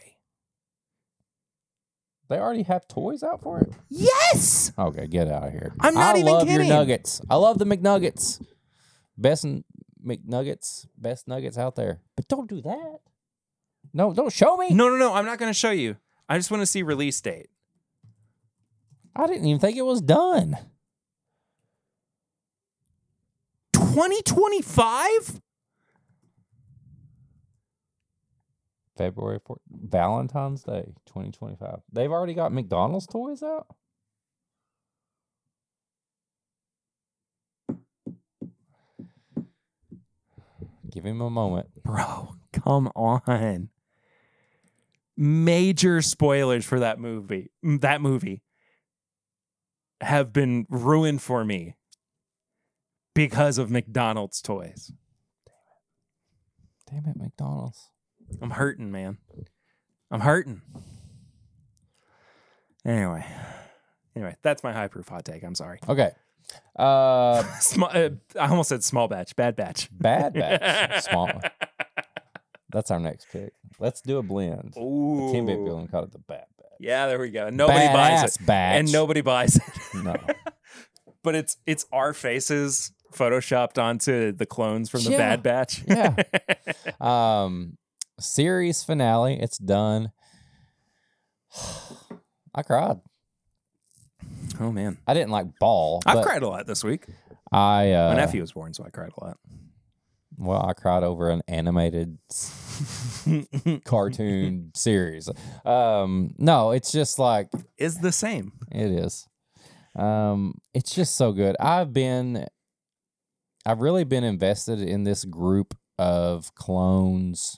They already have toys out for it? Yes. Okay, get out of here. I'm not I even love kidding. your nuggets. I love the McNuggets. Best n- McNuggets, best nuggets out there. But don't do that. No, don't show me. No, no, no. I'm not going to show you. I just want to see release date. I didn't even think it was done. twenty twenty-five? February fourth, Valentine's Day, twenty twenty-five. They've already got McDonald's toys out? Give him a moment. Bro, come on. Major spoilers for that movie. That movie have been ruined for me because of McDonald's toys. Damn it, McDonald's. I'm hurting, man. I'm hurting. Anyway. Anyway, that's my high proof hot take. I'm sorry. Okay. Uh, Small, uh, I almost said small batch. Bad batch. Bad Batch. Small. That's our next pick. Let's do a blend. Ooh. The ten-bit building called it the Bad Batch. Yeah, there we go. Nobody buys Badass it. batch. And nobody buys it. No. But it's it's our faces photoshopped onto the clones from the Yeah. Bad Batch. Yeah. Um, series finale. It's done. I cried. Oh man. I didn't like bawl. I've but cried a lot this week. I uh, My nephew was born, so I cried a lot. Well, I cried over an animated cartoon series. Um, no, it's just like Is the same. it is. Um, it's just so good. I've been, I've really been invested in this group of clones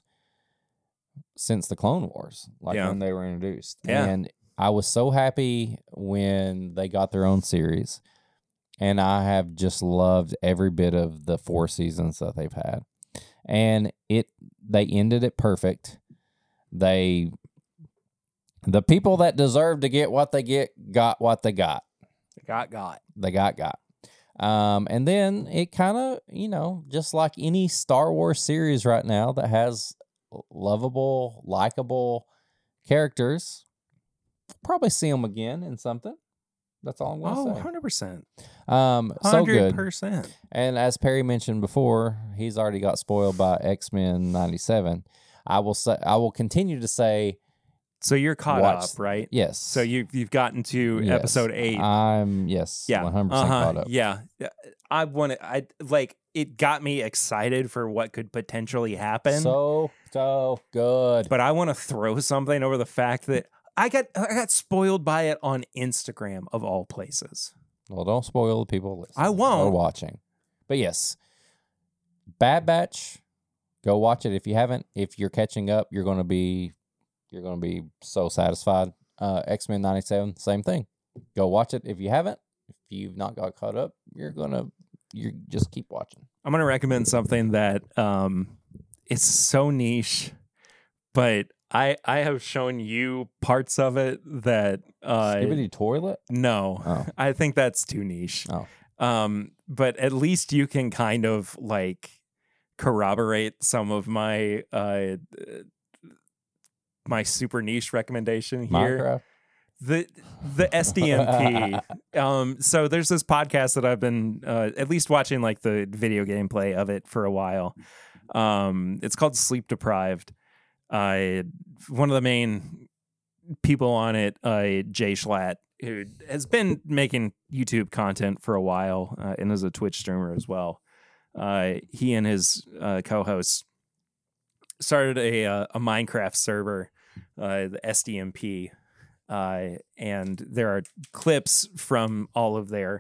since the Clone Wars, like Yeah. when they were introduced. Yeah. And I was so happy when they got their own series. And I have just loved every bit of the four seasons that they've had. And it they ended it perfect. They the people that deserve to get what they get got what they got. Got got. They got got. Um, and then it kind of, you know, just like any Star Wars series right now that has lovable, likable characters, probably see them again in something. That's all I'm going to Oh, say. one hundred percent. Um, so one hundred good. percent. And as Perry mentioned before, he's already got spoiled by X-Men ninety-seven. I will say, I will continue to say, So you're caught Watch- up, right? yes. So you you've gotten to Yes. episode eight. I'm yes, yeah, one hundred percent uh-huh, caught up. Yeah, I want to. I like it. Got me excited for what could potentially happen. So so good. but I want to throw something over the fact that I got I got spoiled by it on Instagram of all places. Well, don't spoil the people listening I won't. or watching. But yes, Bad Batch. Go watch it if you haven't. If you're catching up, you're gonna be you're gonna be so satisfied. Uh, X-Men ninety-seven, same thing. Go watch it if you haven't. If you've not got caught up, you're gonna you just keep watching. I'm gonna recommend something that um, it's so niche, but I I have shown you parts of it that uh, Skibidi Toilet. no, Oh. I think that's too niche. Oh. Um, but at least you can kind of like corroborate some of my uh my super niche recommendation here. Minecraft. The the S D M P. um, so there's this podcast that I've been uh, at least watching like the video gameplay of it for a while. Um, it's called Sleep Deprived. Uh, one of the main people on it, uh, Jay Schlatt, who has been making YouTube content for a while uh, and is a Twitch streamer as well. Uh, he and his uh, co-hosts started a uh, a Minecraft server, uh, the S D M P. Uh, and there are clips from all of their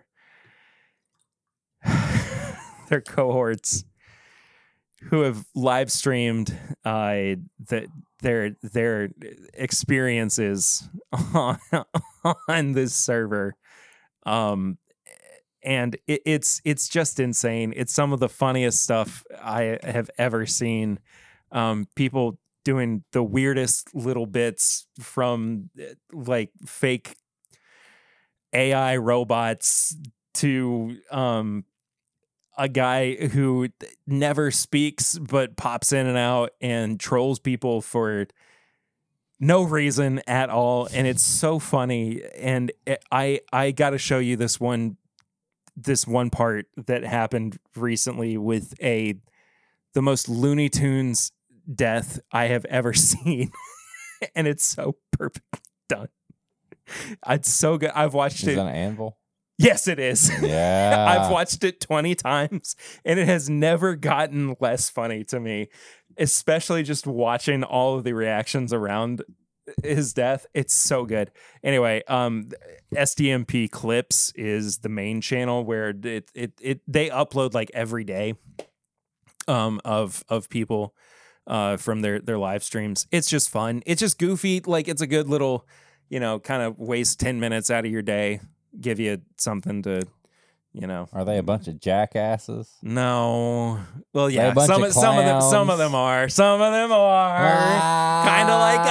their cohorts who have live streamed uh, the, their their experiences on, on this server, um, and it, it's it's just insane. It's some of the funniest stuff I have ever seen. Um, people doing the weirdest little bits from like fake A I robots to um, a guy who never speaks but pops in and out and trolls people for no reason at all. And it's so funny. And it, I I got to show you this one this one part that happened recently with a the most Looney Tunes death I have ever seen. And it's so perfect done. It's so good. I've watched Is it. that an anvil? Yes, it is. Yeah. I've watched it twenty times and it has never gotten less funny to me, especially just watching all of the reactions around his death. It's so good. Anyway, um, S D M P Clips is the main channel where it, it, it, they upload like every day um, of, of people uh, from their, their live streams. It's just fun. It's just goofy. Like it's a good little, you know, kind of waste ten minutes out of your day, give you something to, you know. Are they a bunch of jackasses? No. Well, They a yeah, bunch some of some of them some of clowns? them are. Some of them are kind of like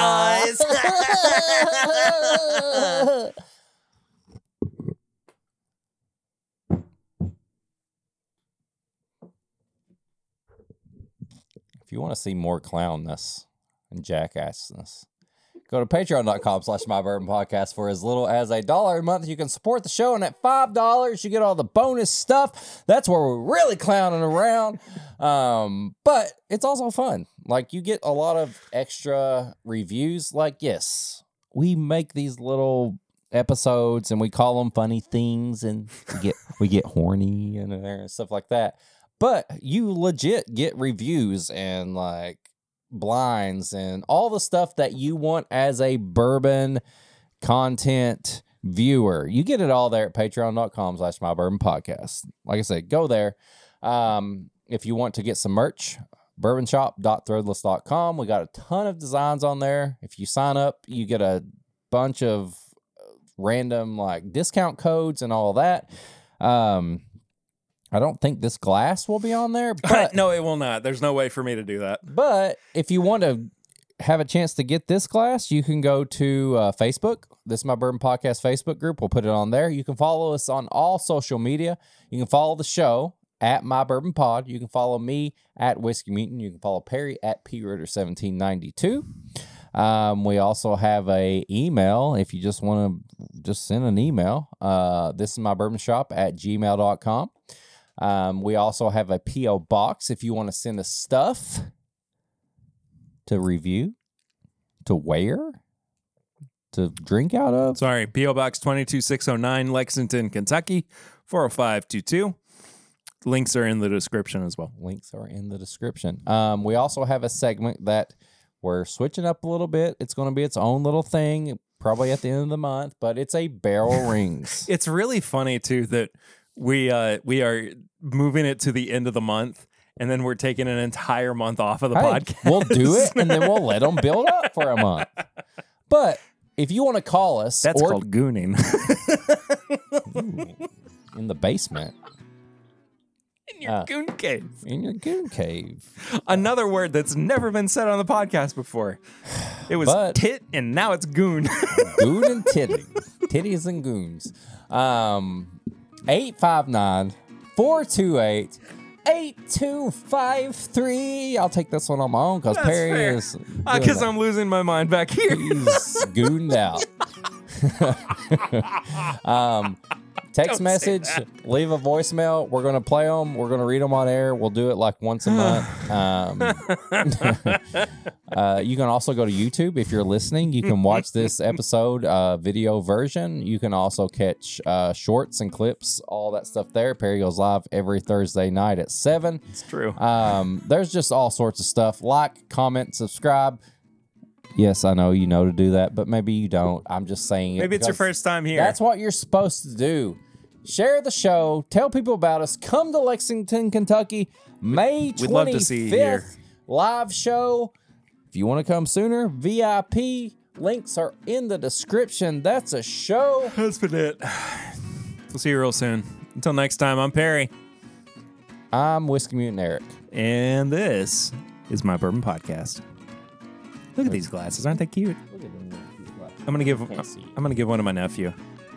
us. If you want to see more clownness and jackassness, Go to patreon.com slash my bourbon podcast for as little as a dollar a month. You can support the show, and at five dollars, you get all the bonus stuff. That's where we're really clowning around. Um, but it's also fun. Like, you get a lot of extra reviews. Like, yes, we make these little episodes and we call them funny things, and we get we get horny and there and stuff like that. But you legit get reviews and like blinds and all the stuff that you want as a bourbon content viewer. You get it all there at patreon.com slash my bourbon podcast. Like I said, go there. Um, if you want to get some merch, bourbon shop dot threadless dot com. We got a ton of designs on there. If you sign up, you get a bunch of random like discount codes and all that. Um, I don't think this glass will be on there, but no, it will not. There's no way for me to do that. But if you want to have a chance to get this glass, you can go to uh, Facebook. This is My Bourbon Podcast Facebook group. We'll put it on there. You can follow us on all social media. You can follow the show at My Bourbon Pod. You can follow me at Whiskey Mutant. You can follow Perry at P Ritter seventeen ninety-two. Um, we also have a email if you just want to just send an email. Uh, this is my bourbon shop at gmail dot com. Um, we also have a P O box if you want to send us stuff to review, to wear, to drink out of. Sorry, P O Box two two six oh nine, Lexington, Kentucky, four oh five two two. Links are in the description as well. Links are in the description. Um, we also have a segment that we're switching up a little bit. It's going to be its own little thing, probably at the end of the month, but it's a barrel rings. It's really funny, too, that we uh, we are moving it to the end of the month, and then we're taking an entire month off of the Hey, podcast. We'll do it, and then we'll let them build up for a month. But if you want to call us, That's or called gooning. Ooh, in the basement, In your Uh, goon cave. in your goon cave. Another word that's never been said on the podcast before. It was But- tit, and now it's goon. Goon and titties. Titties and goons. Um, eight five nine, four two eight, eight two five three. I'll take this one on my own because That's Perry fair. is Because I'm losing my mind back here. he's gooned out. um, text Don't say message, that. leave a voicemail. We're going to play them. We're going to read them on air. We'll do it like once a month. Um, uh, you can also go to YouTube if you're listening. You can watch this episode uh, video version. You can also catch uh, shorts and clips, all that stuff there. Perry goes live every Thursday night at seven. It's true. Um, there's just all sorts of stuff. Like, comment, subscribe. Yes, I know you know to do that, but maybe you don't. I'm just saying it. Maybe it's your because first time here. That's what you're supposed to do. Share the show. Tell people about us. Come to Lexington, Kentucky, May twenty-fifth. We'd love to see you here. Live show. If you want to come sooner, V I P links are in the description. That's a show. That's been it. We'll see you real soon. Until next time, I'm Perry. I'm Whiskey Mutant Eric. And this is My Bourbon Podcast. Look at these glasses. Aren't they cute? I'm gonna give Can't see. I'm gonna give one to my nephew.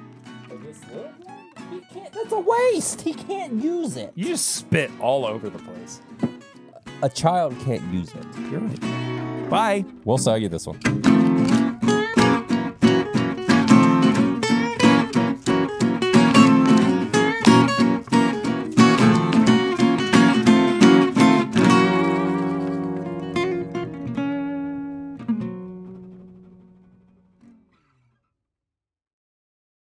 He can't, that's a waste. He can't use it. You just spit all over the place. A child can't use it. You're right. Bye. We'll sell you this one.